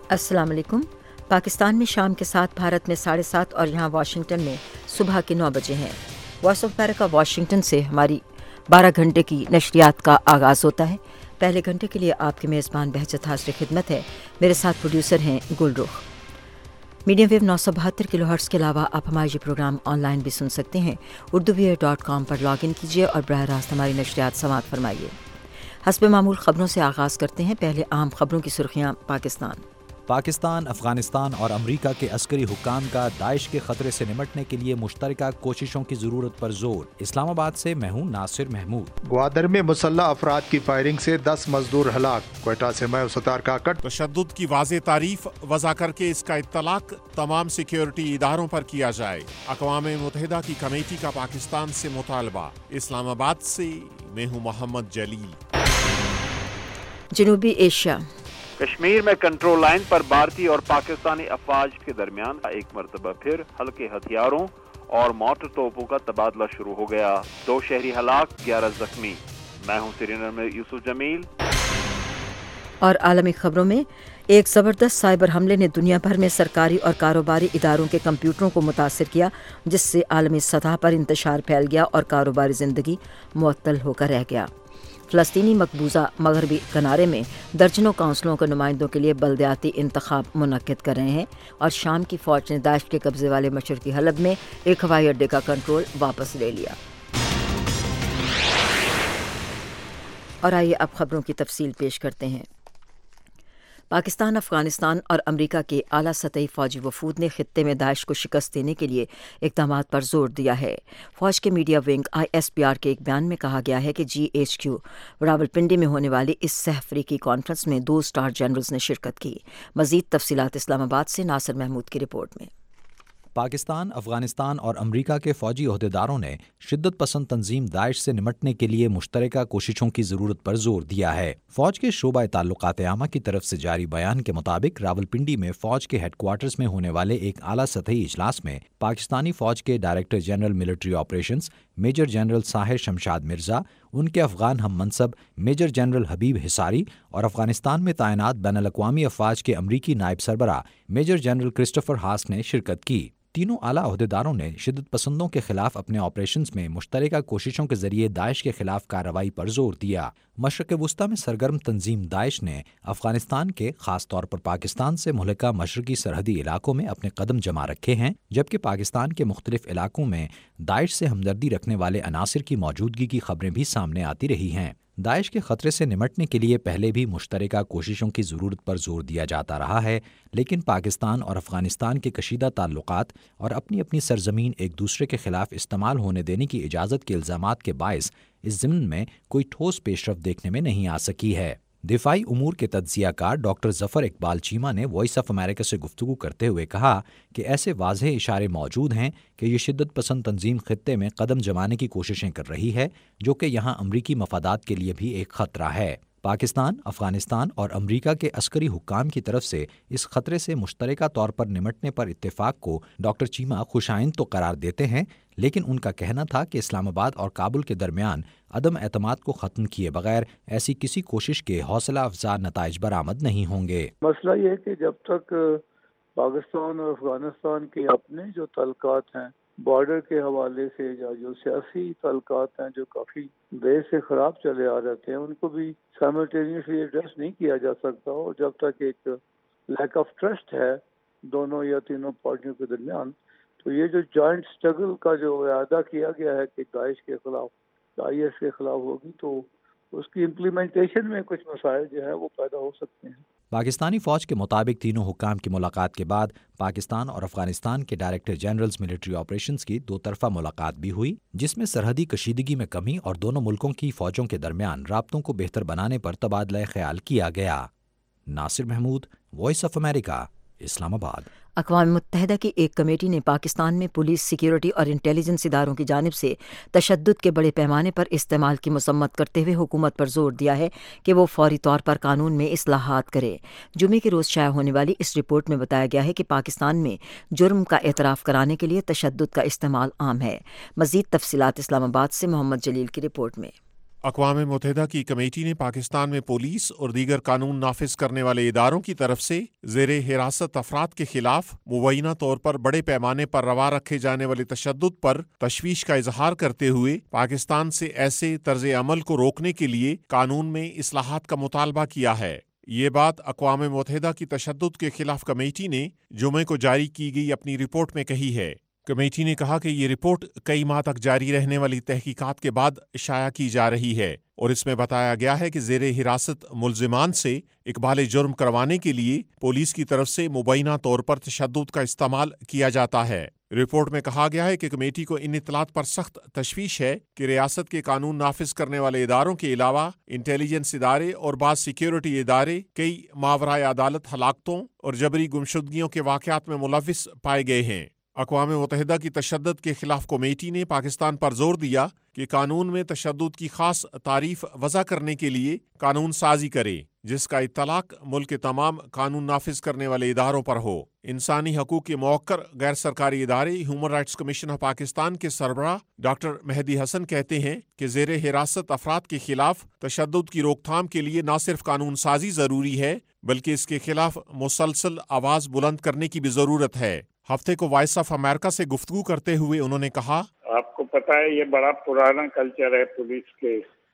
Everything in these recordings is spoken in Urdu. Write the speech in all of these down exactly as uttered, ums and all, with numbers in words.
السلام علیکم۔ پاکستان میں شام کے ساتھ، بھارت میں ساڑھے سات اور یہاں واشنگٹن میں صبح کے نو بجے ہیں۔ وائس آف امریکہ واشنگٹن سے ہماری بارہ گھنٹے کی نشریات کا آغاز ہوتا ہے۔ پہلے گھنٹے کے لیے آپ کے میزبان بہجت حاضر خدمت ہے۔ میرے ساتھ پروڈیوسر ہیں گل رخ۔ میڈیم ویو نو سو بہتر کلو ہرٹز کے علاوہ آپ ہمارے یہ پروگرام آن لائن بھی سن سکتے ہیں۔ اردو ویئر ڈاٹ کام پر لاگ ان کیجیے اور براہ راست ہماری نشریات سماعت فرمائیے۔ حسب معمول خبروں سے آغاز کرتے ہیں۔ پہلے اہم خبروں کی سرخیاں۔ پاکستان پاکستان، افغانستان اور امریکہ کے عسکری حکام کا داعش کے خطرے سے نمٹنے کے لیے مشترکہ کوششوں کی ضرورت پر زور۔ اسلام آباد سے میں ہوں ناصر محمود۔ گوادر میں مسلح افراد کی فائرنگ سے دس مزدور ہلاک۔ کوئٹہ سے میں ستار کاکڑ۔ تشدد کی واضح تعریف وضع کر کے اس کا اطلاق تمام سیکیورٹی اداروں پر کیا جائے۔ اقوام متحدہ کی کمیٹی کا پاکستان سے مطالبہ۔ اسلام آباد سے میں ہوں محمد جلیل۔ جنوبی ایشیا۔ کشمیر میں کنٹرول لائن پر بھارتی اور پاکستانی افواج کے درمیان ایک مرتبہ پھر ہلکے ہتھیاروں اور مارٹر توپوں کا تبادلہ شروع ہو گیا۔ دو شہری ہلاک، گیارہ زخمی۔ میں ہوں سری نگر میں یوسف جمیل۔ اور عالمی خبروں میں، ایک زبردست سائبر حملے نے دنیا بھر میں سرکاری اور کاروباری اداروں کے کمپیوٹروں کو متاثر کیا، جس سے عالمی سطح پر انتشار پھیل گیا اور کاروباری زندگی معطل ہو کر رہ گیا۔ فلسطینی مقبوضہ مغربی کنارے میں درجنوں کونسلوں کے نمائندوں کے لیے بلدیاتی انتخاب منعقد کر رہے ہیں، اور شام کی فوج نے داعش کے قبضے والے مشرقی حلب میں ایک ہوائی اڈے کا کنٹرول واپس لے لیا۔ اور آئیے اب خبروں کی تفصیل پیش کرتے ہیں۔ پاکستان، افغانستان اور امریکہ کے اعلیٰ سطحی فوجی وفود نے خطے میں داعش کو شکست دینے کے لیے اقدامات پر زور دیا ہے۔ فوج کے media wing I S P R کے ایک بیان میں کہا گیا ہے کہ جی ایچ کیو راولپنڈی میں ہونے والی اس سہ افریقی کانفرنس میں دو اسٹار جنرلز نے شرکت کی۔ مزید تفصیلات اسلام آباد سے ناصر محمود کی رپورٹ میں۔ پاکستان، افغانستان اور امریکہ کے فوجی عہدیداروں نے شدت پسند تنظیم داعش سے نمٹنے کے لیے مشترکہ کوششوں کی ضرورت پر زور دیا ہے۔ فوج کے شعبہ تعلقات عامہ کی طرف سے جاری بیان کے مطابق راولپنڈی میں فوج کے ہیڈ کوارٹرز میں ہونے والے ایک اعلیٰ سطحی اجلاس میں پاکستانی فوج کے director general military operations major general Sahir Shamshad Mirza, ان کے افغان ہم منصب میجر جنرل حبیب حصاری اور افغانستان میں تعینات بین الاقوامی افواج کے امریکی نائب سربراہ میجر جنرل کرسٹوفر ہاس نے شرکت کی۔ تینوں اعلیٰ عہدیداروں نے شدت پسندوں کے خلاف اپنے آپریشنز میں مشترکہ کوششوں کے ذریعے داعش کے خلاف کارروائی پر زور دیا۔ مشرق وسطیٰ میں سرگرم تنظیم داعش نے افغانستان کے، خاص طور پر پاکستان سے ملحقہ مشرقی سرحدی علاقوں میں اپنے قدم جما رکھے ہیں، جبکہ پاکستان کے مختلف علاقوں میں داعش سے ہمدردی رکھنے والے عناصر کی موجودگی کی خبریں بھی سامنے آتی رہی ہیں۔ داعش کے خطرے سے نمٹنے کے لیے پہلے بھی مشترکہ کوششوں کی ضرورت پر زور دیا جاتا رہا ہے، لیکن پاکستان اور افغانستان کے کشیدہ تعلقات اور اپنی اپنی سرزمین ایک دوسرے کے خلاف استعمال ہونے دینے کی اجازت کے الزامات کے باعث اس ضمن میں کوئی ٹھوس پیش رفت دیکھنے میں نہیں آ سکی ہے۔ دفاعی امور کے تجزیہ کار ڈاکٹر ظفر اقبال چیمہ نے وائس آف امریکہ سے گفتگو کرتے ہوئے کہا کہ ایسے واضح اشارے موجود ہیں کہ یہ شدت پسند تنظیم خطے میں قدم جمانے کی کوششیں کر رہی ہے، جو کہ یہاں امریکی مفادات کے لیے بھی ایک خطرہ ہے۔ پاکستان، افغانستان اور امریکہ کے عسکری حکام کی طرف سے اس خطرے سے مشترکہ طور پر نمٹنے پر اتفاق کو ڈاکٹر چیمہ خوشائند تو قرار دیتے ہیں، لیکن ان کا کہنا تھا کہ اسلام آباد اور کابل کے درمیان عدم اعتماد کو ختم کیے بغیر ایسی کسی کوشش کے حوصلہ افزا نتائج برآمد نہیں ہوں گے۔ مسئلہ یہ ہے کہ جب تک پاکستان اور افغانستان کے اپنے جو تعلقات ہیں بارڈر کے حوالے سے، یا جو سیاسی تعلقات ہیں جو کافی دیر سے خراب چلے آ رہتے ہیں، ان کو بھی سائملٹینیسلی ایڈریس نہیں کیا جا سکتا، اور جب تک ایک لیک آف ٹرسٹ ہے دونوں یا تینوں پارٹیوں کے درمیان، تو یہ جو جوائنٹ اسٹرگل کا جو اعادہ کیا گیا ہے کہ داعش کے خلاف، آئی ایس کے خلاف ہوگی، تو اس کی امپلیمنٹیشن میں کچھ مسائل جو ہے وہ پیدا ہو سکتے ہیں۔ پاکستانی فوج کے مطابق تینوں حکام کی ملاقات کے بعد پاکستان اور افغانستان کے ڈائریکٹر جنرلز ملٹری آپریشنز کی دو طرفہ ملاقات بھی ہوئی، جس میں سرحدی کشیدگی میں کمی اور دونوں ملکوں کی فوجوں کے درمیان رابطوں کو بہتر بنانے پر تبادلہ خیال کیا گیا۔ Nasir Mahmood, voice of America, Islamabad. اقوام متحدہ کی ایک کمیٹی نے پاکستان میں پولیس، سیکیورٹی اور انٹیلیجنس اداروں کی جانب سے تشدد کے بڑے پیمانے پر استعمال کی مذمت کرتے ہوئے حکومت پر زور دیا ہے کہ وہ فوری طور پر قانون میں اصلاحات کرے۔ جمعے کے روز شائع ہونے والی اس رپورٹ میں بتایا گیا ہے کہ پاکستان میں جرم کا اعتراف کرانے کے لیے تشدد کا استعمال عام ہے۔ مزید تفصیلات اسلام آباد سے محمد جلیل کی رپورٹ میں۔ اقوام متحدہ کی کمیٹی نے پاکستان میں پولیس اور دیگر قانون نافذ کرنے والے اداروں کی طرف سے زیر حراست افراد کے خلاف مبینہ طور پر بڑے پیمانے پر روا رکھے جانے والے تشدد پر تشویش کا اظہار کرتے ہوئے پاکستان سے ایسے طرز عمل کو روکنے کے لیے قانون میں اصلاحات کا مطالبہ کیا ہے۔ یہ بات اقوام متحدہ کی تشدد کے خلاف کمیٹی نے جمعے کو جاری کی گئی اپنی رپورٹ میں کہی ہے۔ کمیٹی نے کہا کہ یہ رپورٹ کئی ماہ تک جاری رہنے والی تحقیقات کے بعد شائع کی جا رہی ہے اور اس میں بتایا گیا ہے کہ زیر حراست ملزمان سے اقبال جرم کروانے کے لیے پولیس کی طرف سے مبینہ طور پر تشدد کا استعمال کیا جاتا ہے۔ رپورٹ میں کہا گیا ہے کہ کمیٹی کو ان اطلاعات پر سخت تشویش ہے کہ ریاست کے قانون نافذ کرنے والے اداروں کے علاوہ انٹیلیجنس ادارے اور بعض سیکیورٹی ادارے کئی ماورائے عدالت ہلاکتوں اور جبری گمشدگیوں کے واقعات میں ملوث پائے گئے ہیں۔ اقوام متحدہ کی تشدد کے خلاف کمیٹی نے پاکستان پر زور دیا کہ قانون میں تشدد کی خاص تعریف وضع کرنے کے لیے قانون سازی کرے جس کا اطلاق ملک کے تمام قانون نافذ کرنے والے اداروں پر ہو۔ انسانی حقوق کے موقر غیر سرکاری ادارے human rights commission of Pakistan کے سربراہ ڈاکٹر مہدی حسن کہتے ہیں کہ زیر حراست افراد کے خلاف تشدد کی روک تھام کے لیے نہ صرف قانون سازی ضروری ہے بلکہ اس کے خلاف مسلسل آواز بلند کرنے کی بھی ضرورت ہے۔ ہفتے کو وائس آف امریکہ سے گفتگو کرتے ہوئے انہوں نے کہا، آپ کو پتہ ہے یہ بڑا پرانا کلچر ہے پولیس کے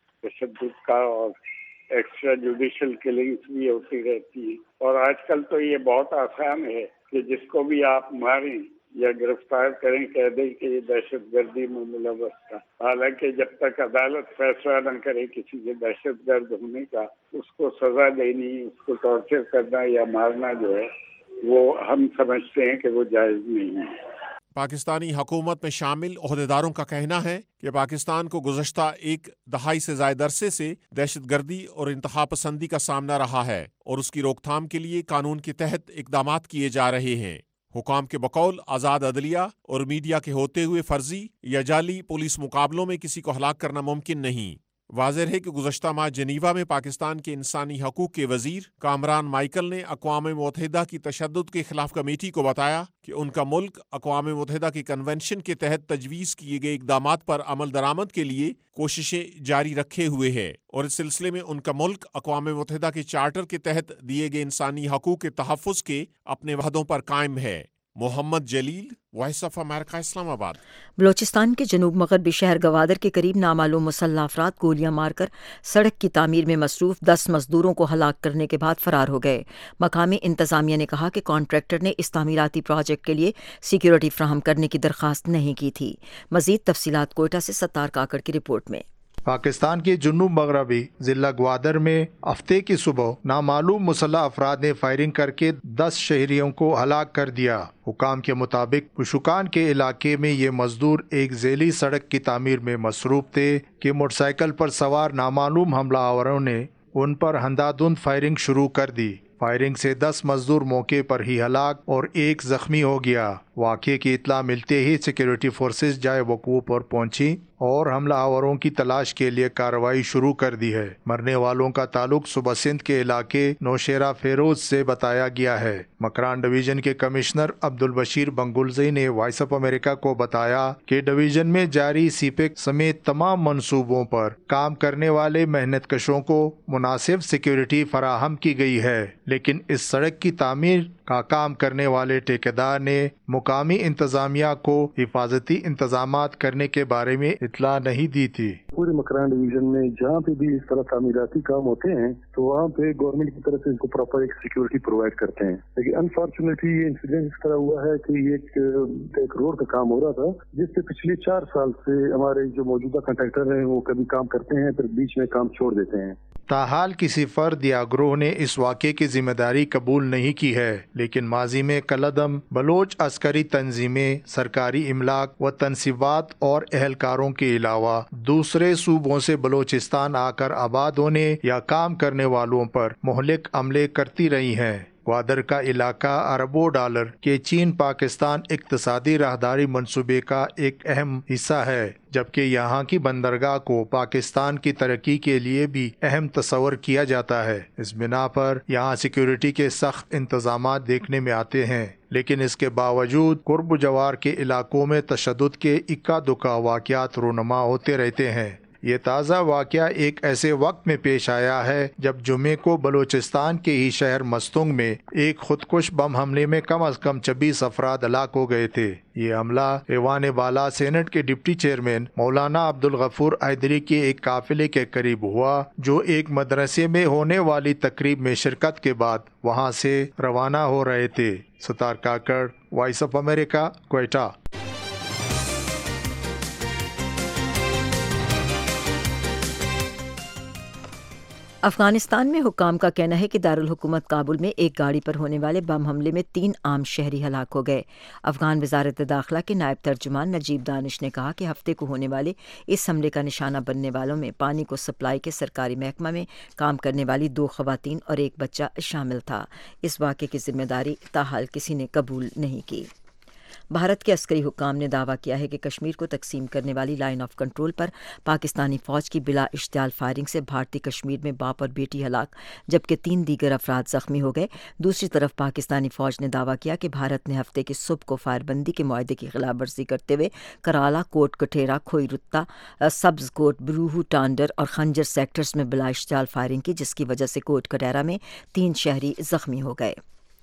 تشدد کا اور ایکسٹرا جوڈیشل کلنگز بھی ہوتی رہتی ہے، اور آج کل تو یہ بہت آسان ہے کہ جس کو بھی آپ ماریں یا گرفتار کریں کہہ دیں کہ یہ دہشت گردی میں ملوث تھا، حالانکہ جب تک عدالت فیصلہ نہ کرے کسی کے دہشت گرد ہونے کا اس کو سزا دینی، اس کو ٹارچر کرنا یا مارنا جو ہے وہ ہم سمجھتے ہیں کہ وہ جائز نہیں ہے۔ پاکستانی حکومت میں شامل عہدیداروں کا کہنا ہے کہ پاکستان کو گزشتہ ایک دہائی سے زائد عرصے سے دہشت گردی اور انتہا پسندی کا سامنا رہا ہے اور اس کی روک تھام کے لیے قانون کے تحت اقدامات کیے جا رہے ہیں۔ حکام کے بقول آزاد عدلیہ اور میڈیا کے ہوتے ہوئے فرضی یا جعلی پولیس مقابلوں میں کسی کو ہلاک کرنا ممکن نہیں۔ واضح ہے کہ گزشتہ ماہ جنیوا میں پاکستان کے انسانی حقوق کے وزیر کامران مائیکل نے اقوام متحدہ کی تشدد کے خلاف کمیٹی کو بتایا کہ ان کا ملک اقوام متحدہ کے کنونشن کے تحت تجویز کیے گئے اقدامات پر عمل درآمد کے لیے کوششیں جاری رکھے ہوئے ہے اور اس سلسلے میں ان کا ملک اقوام متحدہ کے چارٹر کے تحت دیے گئے انسانی حقوق کے تحفظ کے اپنے وعدوں پر قائم ہے۔ محمد جلیل، وائس آف امریکہ، اسلام آباد۔ بلوچستان کے جنوب مغربی شہر گوادر کے قریب نامعلوم مسلح افراد گولیاں مار کر سڑک کی تعمیر میں مصروف دس مزدوروں کو ہلاک کرنے کے بعد فرار ہو گئے۔ مقامی انتظامیہ نے کہا کہ کانٹریکٹر نے اس تعمیراتی پروجیکٹ کے لیے سیکیورٹی فراہم کرنے کی درخواست نہیں کی تھی۔ مزید تفصیلات کوئٹہ سے ستار کاکڑ کی رپورٹ میں۔ پاکستان کے جنوب مغربی ضلع گوادر میں ہفتے کی صبح نامعلوم مسلح افراد نے فائرنگ کر کے دس شہریوں کو ہلاک کر دیا۔ حکام کے مطابق پشوکان کے علاقے میں یہ مزدور ایک ذیلی سڑک کی تعمیر میں مصروف تھے کہ موٹر سائیکل پر سوار نامعلوم حملہ آوروں نے ان پر اندھادھند فائرنگ شروع کر دی۔ فائرنگ سے دس مزدور موقع پر ہی ہلاک اور ایک زخمی ہو گیا۔ واقعے کی اطلاع ملتے ہی سیکیورٹی فورسز جائے وقوع پر پہنچی اور حملہ آوروں کی تلاش کے لیے کارروائی شروع کر دی ہے۔ مرنے والوں کا تعلق صوبہ سندھ کے علاقے نوشیرہ فیروز سے بتایا گیا ہے۔ مکران ڈویژن کے کمشنر عبدالبشیر بنگلزئی نے وائس آف امریکہ کو بتایا کہ ڈویژن میں جاری سی پیک سمیت تمام منصوبوں پر کام کرنے والے محنت کشوں کو مناسب سیکیورٹی فراہم کی گئی ہے، لیکن اس سڑک کی تعمیر کا کام کرنے والے ٹھیکیدار نے مقامی انتظامیہ کو حفاظتی انتظامات کرنے کے بارے میں اطلاع نہیں دی تھی۔ پورے مکران ڈویژن میں جہاں پہ بھی اس طرح تعمیراتی کام ہوتے ہیں تو وہاں پہ گورنمنٹ کی طرف سے ان کو پراپر ایک سیکیورٹی پرووائڈ کرتے ہیں، لیکن انفارچونیٹلی یہ انسیڈنٹ اس طرح ہوا ہے کہ یہ ایک روڈ کا کام ہو رہا تھا جس سے پچھلے چار سال سے ہمارے جو موجودہ کنٹریکٹر ہیں وہ کبھی کام کرتے ہیں پھر بیچ میں کام چھوڑ دیتے ہیں۔ تاحال کسی فرد یا گروہ نے اس واقعے کی ذمہ داری قبول نہیں کی ہے، لیکن ماضی میں کالعدم بلوچ عسکری تنظیمیں، سرکاری املاک و تنصیبات اور اہلکاروں کے علاوہ دوسرے صوبوں سے بلوچستان آ کر آباد ہونے یا کام کرنے والوں پر مہلک عملے کرتی رہی ہیں۔ گوادر کا علاقہ اربوں ڈالر کے چین پاکستان اقتصادی راہداری منصوبے کا ایک اہم حصہ ہے، جبکہ یہاں کی بندرگاہ کو پاکستان کی ترقی کے لیے بھی اہم تصور کیا جاتا ہے۔ اس بنا پر یہاں سیکیورٹی کے سخت انتظامات دیکھنے میں آتے ہیں، لیکن اس کے باوجود قرب جوار کے علاقوں میں تشدد کے اکا دکا واقعات رونما ہوتے رہتے ہیں۔ یہ تازہ واقعہ ایک ایسے وقت میں پیش آیا ہے جب جمعے کو بلوچستان کے ہی شہر مستونگ میں ایک خودکش بم حملے میں کم از کم چھبیس افراد ہلاک ہو گئے تھے۔ یہ حملہ ایوان بالا سینٹ کے ڈپٹی چیئرمین مولانا عبدالغفور حیدری کے ایک قافلے کے قریب ہوا، جو ایک مدرسے میں ہونے والی تقریب میں شرکت کے بعد وہاں سے روانہ ہو رہے تھے۔ Sattar Kakar, voice of America, Quetta. Afghanistan میں حکام کا کہنا ہے کہ دارالحکومت کابل میں ایک گاڑی پر ہونے والے بم حملے میں تین عام شہری ہلاک ہو گئے۔ افغان وزارت داخلہ کے نائب ترجمان نجیب دانش نے کہا کہ ہفتے کو ہونے والے اس حملے کا نشانہ بننے والوں میں پانی کو سپلائی کے سرکاری محکمہ میں کام کرنے والی دو خواتین اور ایک بچہ شامل تھا۔ اس واقعے کی ذمہ داری تاحال کسی نے قبول نہیں کی۔ بھارت کے عسکری حکام نے دعویٰ کیا ہے کہ کشمیر کو تقسیم کرنے والی لائن آف کنٹرول پر پاکستانی فوج کی بلا اشتعال فائرنگ سے بھارتی کشمیر میں باپ اور بیٹی ہلاک جبکہ تین دیگر افراد زخمی ہو گئے۔ دوسری طرف پاکستانی فوج نے دعویٰ کیا کہ بھارت نے ہفتے کی صبح کو فائر بندی کے معاہدے کی خلاف ورزی کرتے ہوئے کرالا، کوٹ کٹھیرا، کھوئی رتا، سبز کوٹ، بروہو، ٹانڈر اور خنجر سیکٹرز میں بلا اشتعال فائرنگ کی، جس کی وجہ سے کوٹ کٹھیرا میں تین شہری زخمی ہو گئے۔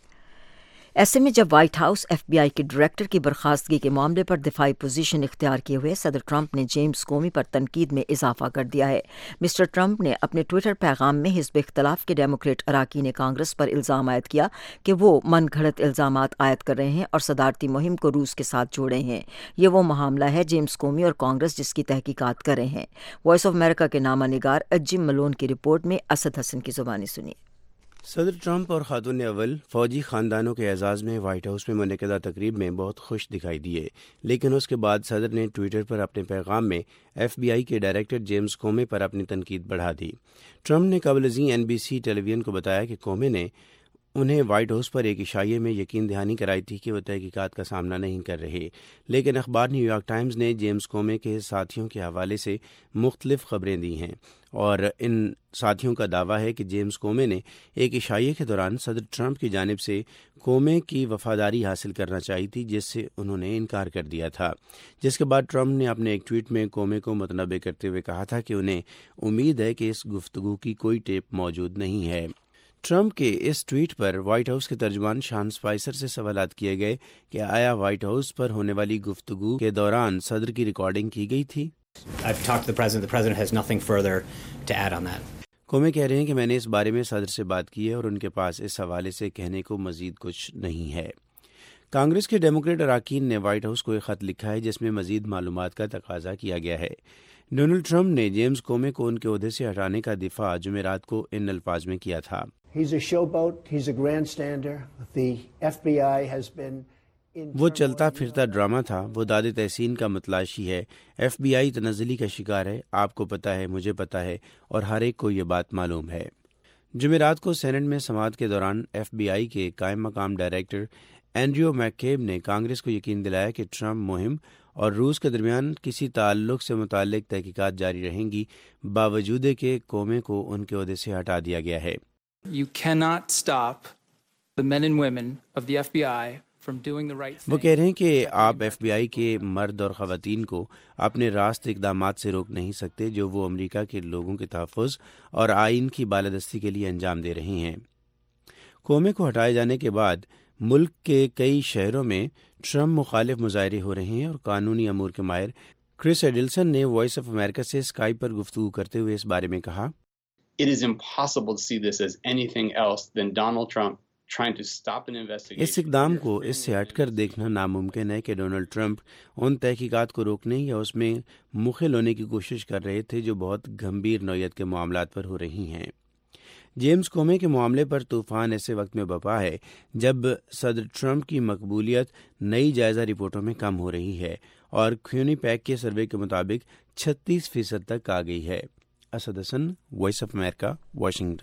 ایسے میں جب White House F B I کے ڈائریکٹر کی برخاستگی کے معاملے پر دفاعی پوزیشن اختیار کیے ہوئے صدر ٹرمپ نے جیمز کومی پر تنقید میں اضافہ کر دیا ہے۔ مسٹر ٹرمپ نے اپنے ٹویٹر پیغام میں حزب اختلاف کے ڈیموکریٹ اراکین کانگریس پر الزام عائد کیا کہ وہ من گھڑت الزامات عائد کر رہے ہیں اور صدارتی مہم کو روس کے ساتھ جوڑے ہیں۔ یہ وہ معاملہ ہے جیمز کومی اور کانگریس جس کی تحقیقات کر رہے ہیں۔ وائس آف امریکہ کے نامہ نگار جم ملون کی رپورٹ میں اسد حسن کی زبانی سنیے۔ صدر ٹرمپ اور خاتون اول فوجی خاندانوں کے اعزاز میں وائٹ ہاؤس میں منعقدہ تقریب میں بہت خوش دکھائی دیے، لیکن اس کے بعد صدر نے ٹویٹر پر اپنے پیغام میں ایف بی آئی کے ڈائریکٹر جیمز کومے پر اپنی تنقید بڑھا دی۔ ٹرمپ نے قبل ازیں N B C television کو بتایا کہ کومے نے انہیں وائٹ ہاؤس پر ایک عشائیے میں یقین دہانی کرائی تھی کہ وہ تحقیقات کا سامنا نہیں کر رہے، لیکن اخبار نیو یارک ٹائمز نے جیمز کومے کے ساتھیوں کے حوالے سے مختلف خبریں دی ہیں، اور ان ساتھیوں کا دعویٰ ہے کہ جیمز کومے نے ایک عشائیے کے دوران صدر ٹرمپ کی جانب سے کومے کی وفاداری حاصل کرنا چاہی تھی، جس سے انہوں نے انکار کر دیا تھا، جس کے بعد ٹرمپ نے اپنے ایک ٹویٹ میں کومے کو متنبع کرتے ہوئے کہا تھا کہ انہیں امید ہے کہ اس گفتگو کی کوئی ٹیپ موجود نہیں ہے۔ ٹرمپ کے اس ٹویٹ پر وائٹ ہاؤس کے ترجمان شان اسپائسر سے سوالات کیے گئے کہ آیا وائٹ ہاؤس پر ہونے والی گفتگو کے دوران صدر کی ریکارڈنگ کی گئی تھی۔ I've talked to the president. The president has nothing further to add on that. کومے کہہ رہے ہیں کہ میں نے اس بارے میں صدر سے بات کی ہے اور ان کے پاس اس حوالے سے کہنے کو مزید کچھ نہیں ہے۔ کانگریس کے ڈیموکریٹ اراکین نے وائٹ ہاؤس کو ایک خط لکھا ہے جس میں مزید معلومات کا تقاضا کیا گیا ہے۔ ڈونلڈ ٹرمپ نے جیمز کومے کو ان کے عہدے سے ہٹانے کا دفاع جمعرات کو ان الفاظ میں کیا تھا۔ He's a showboat. He's a grandstander. The F B I has been وہ چلتا پھرتا ڈرامہ تھا، وہ داد تحسین کا متلاشی ہے، ایف بی آئی تنزلی کا شکار ہے، آپ کو پتہ ہے، مجھے پتہ ہے، اور ہر ایک کو یہ بات معلوم ہے۔ جمعرات کو سینٹ میں سماعت کے دوران ایف بی آئی کے قائم مقام ڈائریکٹر اینڈریو میککیب نے کانگریس کو یقین دلایا کہ ٹرمپ مہم اور روس کے درمیان کسی تعلق سے متعلق تحقیقات جاری رہیں گی، باوجود کہ کومے کو ان کے عہدے سے ہٹا دیا گیا ہے۔ You cannot stop the men and women of the F B I from doing the right thing. وہ کہہ رہے ہیں کہ آپ ایف بی آئی کے مرد اور خواتین کو اپنے راست اقدامات سے روک نہیں سکتے جو وہ امریکہ کے لوگوں کے تحفظ اور آئین کی بالادستی کے لیے انجام دے رہے ہیں۔ کومے کو ہٹائے جانے کے بعد ملک کے کئی شہروں میں ٹرمپ مخالف مظاہرے ہو رہے ہیں، اور قانونی امور کے ماہر کرس ایڈلسن نے وائس آف امریکہ سے اسکائپ پر گفتگو کرتے ہوئے اس بارے میں کہا، It is impossible to see this as anything else than Donald Trump trying to stop an investigation. اس اقدام کو اس سے ہٹ کر دیکھنا ناممکن ہے کہ ڈونلڈ ٹرمپ ان تحقیقات کو روکنے یا اس میں مخل ہونے کی کوشش کر رہے تھے جو بہت گھمبیر نوعیت کے معاملات پر ہو رہی ہیں۔ جیمز کومے کے معاملے پر طوفان ایسے وقت میں بپا ہے جب صدر ٹرمپ کی مقبولیت نئی جائزہ رپورٹوں میں کم ہو رہی ہے اور کیونی پیک کے سروے کے مطابق چھتیس فیصد تک آ گئی ہے۔ Asad Hasan, voice of America, Washington.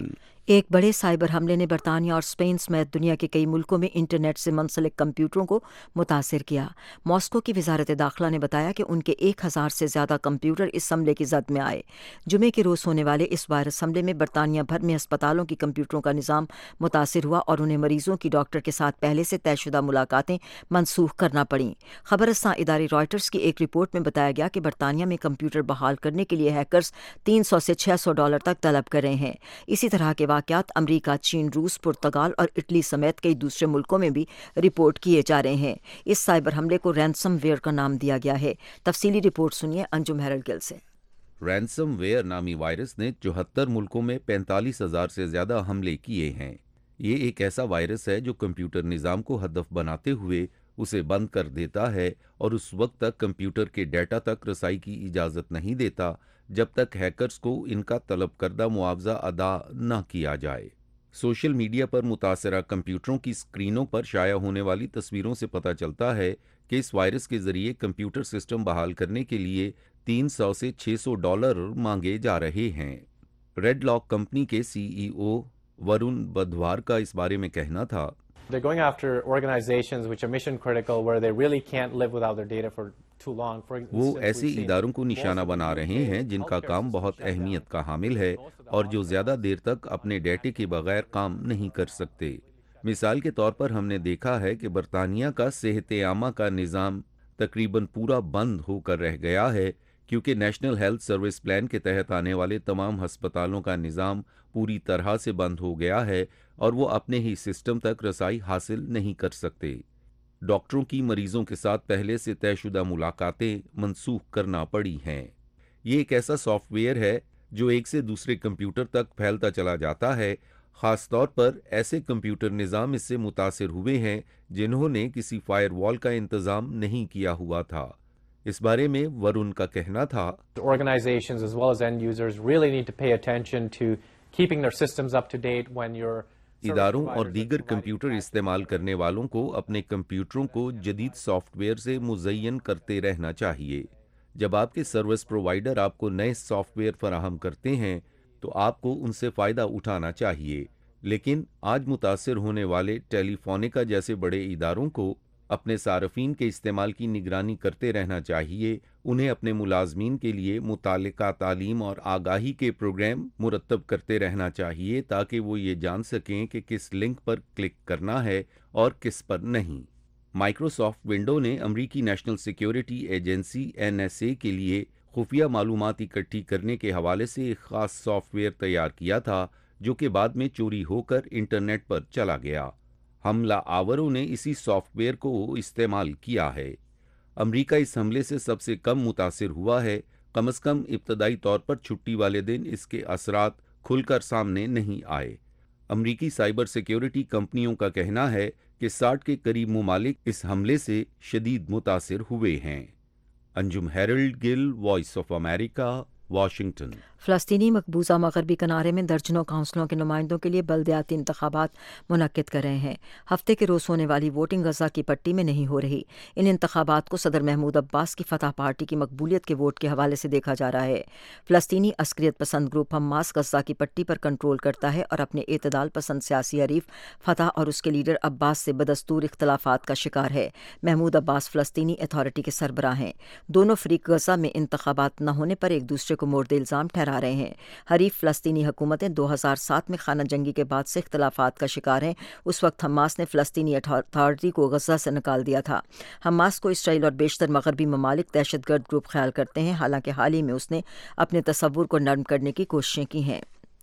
ایک بڑے سائبر حملے نے برطانیہ اور اسپین سمیت دنیا کے کئی ملکوں میں انٹرنیٹ سے منسلک کمپیوٹروں کو متاثر کیا۔ ماسکو کی وزارت داخلہ نے بتایا کہ ان کے ایک ہزار سے زیادہ کمپیوٹر اس حملے کی زد میں آئے۔ جمعے کے روز ہونے والے اس وائرس حملے میں برطانیہ بھر میں ہسپتالوں کی کمپیوٹروں کا نظام متاثر ہوا اور انہیں مریضوں کی ڈاکٹر کے ساتھ پہلے سے طے شدہ ملاقاتیں منسوخ کرنا پڑیں۔ خبر رساں ادارے رائٹرز کی ایک رپورٹ میں بتایا گیا کہ برطانیہ میں کمپیوٹر بحال کرنے کے لیے ہیکرز تین سو سے چھ سو ڈالر تک طلب کر رہے ہیں۔ اسی طرح کے واقعات امریکہ، چین، روس، پرتگال اور اٹلی سمیت کئی دوسرے ملکوں میں بھی رپورٹ کیے جا رہے ہیں۔ اس سائبر حملے کو رینسم ویئر کا نام دیا گیا ہے۔ تفصیلی رپورٹ سنیے انجم ہیرل گل سے۔ رینسم ویئر نامی وائرس نے چوہتر ملکوں میں پینتالیس ہزار سے زیادہ حملے کیے ہیں۔ یہ ایک ایسا وائرس ہے جو کمپیوٹر نظام کو ہدف بناتے ہوئے اسے بند کر دیتا ہے اور اس وقت تک کمپیوٹر کے ڈیٹا تک رسائی کی اجازت نہیں دیتا جب تک ہیکرز کو ان کا طلب کردہ معاوضہ ادا نہ کیا جائے۔ سوشل میڈیا پر متاثرہ کمپیوٹروں کی اسکرینوں پر شائع ہونے والی تصویروں سے پتہ چلتا ہے کہ اس وائرس کے ذریعے کمپیوٹر سسٹم بحال کرنے کے لیے تین سو سے چھ سو ڈالر مانگے جا رہے ہیں۔ ریڈ لاک کمپنی کے سی ای او ورون بدھوار کا اس بارے میں کہنا تھا، They're going after organizations which are mission critical where they really can't live without their data for too long. For instance, وہ ایسے اداروں کو نشانہ بنا رہے ہیں جن کا کام بہت اہمیت کا حامل ہے اور جو زیادہ دیر تک اپنے ڈیٹے کے بغیر کام نہیں کر سکتے۔ مثال کے طور پر ہم نے دیکھا ہے کہ برطانیہ کا صحت عامہ کا نظام تقریباً پورا بند ہو کر رہ گیا ہے کیونکہ نیشنل ہیلتھ سروس پلان کے تحت آنے والے تمام ہسپتالوں کا نظام پوری طرح سے بند ہو گیا ہے اور وہ اپنے ہی سسٹم تک رسائی حاصل نہیں کر سکتے۔ ڈاکٹروں کی مریضوں کے ساتھ پہلے سے طے شدہ ملاقاتیں منسوخ کرنا پڑی ہیں۔ یہ ایک ایسا سافٹ ویئر ہے جو ایک سے دوسرے کمپیوٹر تک پھیلتا چلا جاتا ہے، خاص طور پر ایسے کمپیوٹر نظام اس سے متاثر ہوئے ہیں جنہوں نے کسی فائر وال کا انتظام نہیں کیا ہوا تھا۔ اس بارے میں ورون کا کہنا تھا، Organizations as well as end users really need to pay attention to keeping their systems up to date when you're اداروں اور دیگر کمپیوٹر استعمال کرنے والوں کو اپنے کمپیوٹروں کو جدید سافٹ ویئر سے مزین کرتے رہنا چاہیے۔ جب آپ کے سروس پرووائیڈر آپ کو نئے سافٹ ویئر فراہم کرتے ہیں تو آپ کو ان سے فائدہ اٹھانا چاہیے، لیکن آج متاثر ہونے والے ٹیلی فونیکا جیسے بڑے اداروں کو اپنے صارفین کے استعمال کی نگرانی کرتے رہنا چاہیے۔ انہیں اپنے ملازمین کے لیے متعلقہ تعلیم اور آگاہی کے پروگرام مرتب کرتے رہنا چاہیے تاکہ وہ یہ جان سکیں کہ کس لنک پر کلک کرنا ہے اور کس پر نہیں۔ مائکروسافٹ ونڈو نے امریکی national security agency N S A کے لیے خفیہ معلومات اکٹھی کرنے کے حوالے سے ایک خاص سافٹ ویئر تیار کیا تھا جو کہ بعد میں چوری ہو کر انٹرنیٹ پر چلا گیا۔ حملہ آوروں نے اسی سافٹ ویئر کو استعمال کیا ہے۔ امریکہ اس حملے سے سب سے کم متاثر ہوا ہے، کم از کم ابتدائی طور پر چھٹی والے دن اس کے اثرات کھل کر سامنے نہیں آئے۔ امریکی سائبر سیکیورٹی کمپنیوں کا کہنا ہے کہ ساٹھ کے قریب ممالک اس حملے سے شدید متاثر ہوئے ہیں۔ Anjum Harold Gill, voice of America, Washington. فلسطینی مقبوضہ مغربی کنارے میں درجنوں کونسلوں کے نمائندوں کے لیے بلدیاتی انتخابات منعقد کر رہے ہیں۔ ہفتے کے روز ہونے والی ووٹنگ غزہ کی پٹی میں نہیں ہو رہی۔ ان انتخابات کو صدر محمود عباس کی فتح پارٹی کی مقبولیت کے ووٹ کے حوالے سے دیکھا جا رہا ہے۔ فلسطینی عسکریت پسند گروپ حماس غزہ کی پٹی پر کنٹرول کرتا ہے اور اپنے اعتدال پسند سیاسی حریف فتح اور اس کے لیڈر عباس سے بدستور اختلافات کا شکار ہے۔ محمود عباس فلسطینی اتھارٹی کے سربراہ ہیں۔ دونوں فریق غزہ میں انتخابات نہ ہونے پر ایک دوسرے کو مورد الزام ٹھہرا رہے ہیں۔ حریف فلسطینی حکومتیں دو ہزار سات میں خانہ جنگی کے بعد سے اختلافات کا شکار ہیں۔ اس وقت حماس نے فلسطینی اتھارٹی کو غزہ سے نکال دیا تھا۔ حماس کو اسرائیل اور بیشتر مغربی ممالک دہشت گرد گروپ خیال کرتے ہیں، حالانکہ حال ہی میں اس نے اپنے تصور کو نرم کرنے کی کوششیں کی ہیں۔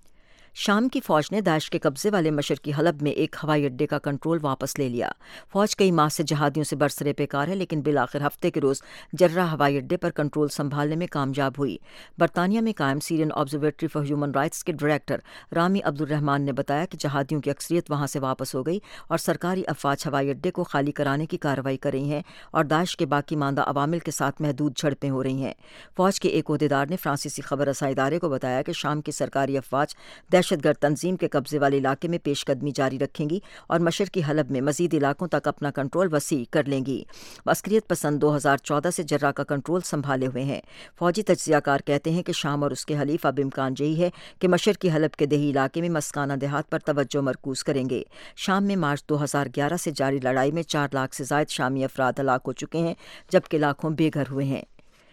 شام کی فوج نے داعش کے قبضے والے مشرقی حلب میں ایک ہوائی اڈے کا کنٹرول واپس لے لیا۔ فوج کئی ماہ سے جہادیوں سے برسرے پیکار ہے، لیکن بالآخر ہفتے کے روز جرہ ہوائی اڈے پر کنٹرول سنبھالنے میں کامیاب ہوئی۔ برطانیہ میں قائم Syrian observatory for human rights کے ڈائریکٹر رامی عبد الرحمان نے بتایا کہ جہادیوں کی اکثریت وہاں سے واپس ہو گئی اور سرکاری افواج ہوائی اڈے کو خالی کرانے کی کارروائی کر رہی ہیں اور داعش کے باقی ماندہ عوامل کے ساتھ محدود جھڑپیں ہو رہی ہیں۔ فوج کے ایک عہدیدار نے فرانسیسی خبر رساں ادارے کو بتایا کہ شام کی سرکاری افواج دہشت دہشت گرد تنظیم کے قبضے والے علاقے میں پیش قدمی جاری رکھیں گی اور مشرقی حلب میں مزید علاقوں تک اپنا کنٹرول وسیع کر لیں گی۔ عسکریت پسند دو ہزار چودہ سے جرہ کا کنٹرول سنبھالے ہوئے ہیں۔ فوجی تجزیہ کار کہتے ہیں کہ شام اور اس کے حلیف اب امکان یہی ہے کہ مشرقی حلب کے دیہی علاقے میں مسکانہ دیہات پر توجہ مرکوز کریں گے۔ شام میں مارچ دو ہزار گیارہ سے جاری لڑائی میں چار لاکھ سے زائد شامی افراد ہلاک ہو چکے ہیں جبکہ لاکھوں بے گھر ہوئے ہیں۔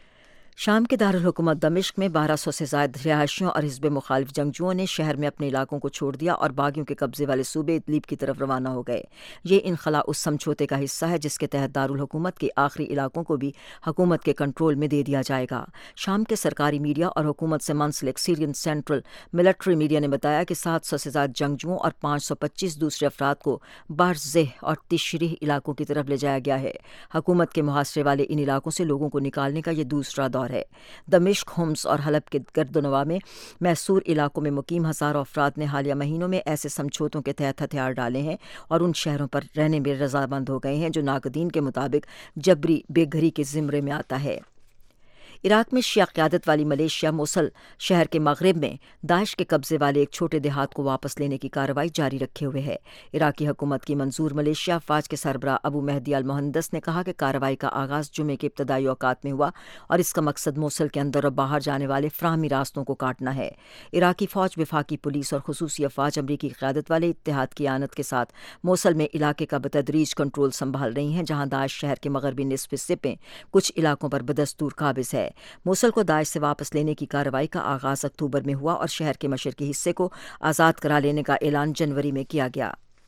شام کے دارالحکومت دمشق میں بارہ سو سے زائد رہائشیوں اور حزب مخالف جنگجوؤں نے شہر میں اپنے علاقوں کو چھوڑ دیا اور باغیوں کے قبضے والے صوبے ادلیب کی طرف روانہ ہو گئے۔ یہ انخلا اس سمجھوتے کا حصہ ہے جس کے تحت دارالحکومت کے آخری علاقوں کو بھی حکومت کے کنٹرول میں دے دیا جائے گا۔ شام کے سرکاری میڈیا اور حکومت سے منسلک سیرین سینٹرل ملٹری میڈیا نے بتایا کہ سات سو سے زائد جنگجوؤں اور پانچ سو پچیس دوسرے افراد کو بارزہ اور تشریح علاقوں کی طرف لے جایا گیا ہے۔ حکومت کے محاصرے والے ان علاقوں سے لوگوں کو نکالنے کا یہ دوسرا دور ہے۔ دمشق، ہومس اور حلب کے گرد و نواح میں محصور علاقوں میں مقیم ہزاروں افراد نے حالیہ مہینوں میں ایسے سمجھوتوں کے تحت ہتھیار ڈالے ہیں اور ان شہروں پر رہنے میں رضامند ہو گئے ہیں جو ناقدین کے مطابق جبری بے گھری کے زمرے میں آتا ہے۔ عراق میں شیعہ قیادت والی ملیشیا موصل شہر کے مغرب میں داعش کے قبضے والے ایک چھوٹے دیہات کو واپس لینے کی کارروائی جاری رکھے ہوئے ہے۔ عراقی حکومت کی منظور ملیشیا افواج کے سربراہ ابو مہدی المہندس نے کہا کہ کارروائی کا آغاز جمعے کے ابتدائی اوقات میں ہوا اور اس کا مقصد موصل کے اندر اور باہر جانے والے فراہمی راستوں کو کاٹنا ہے۔ عراقی فوج، وفاقی پولیس اور خصوصی افواج امریکی قیادت والے اتحاد کی اعانت کے ساتھ موصل میں علاقے کا بتدریج کنٹرول سنبھال رہی ہیں، جہاں داعش شہر کے مغربی نصف حصے میں کچھ علاقوں پر بدستور قابض ہے۔ موصل کو داعش سے واپس لینے کی کارروائی کا آغاز اکتوبر میں ہوا اور شہر کے مشرقی حصے کو آزاد کرا لینے کا اعلان جنوری میں کیا گیا۔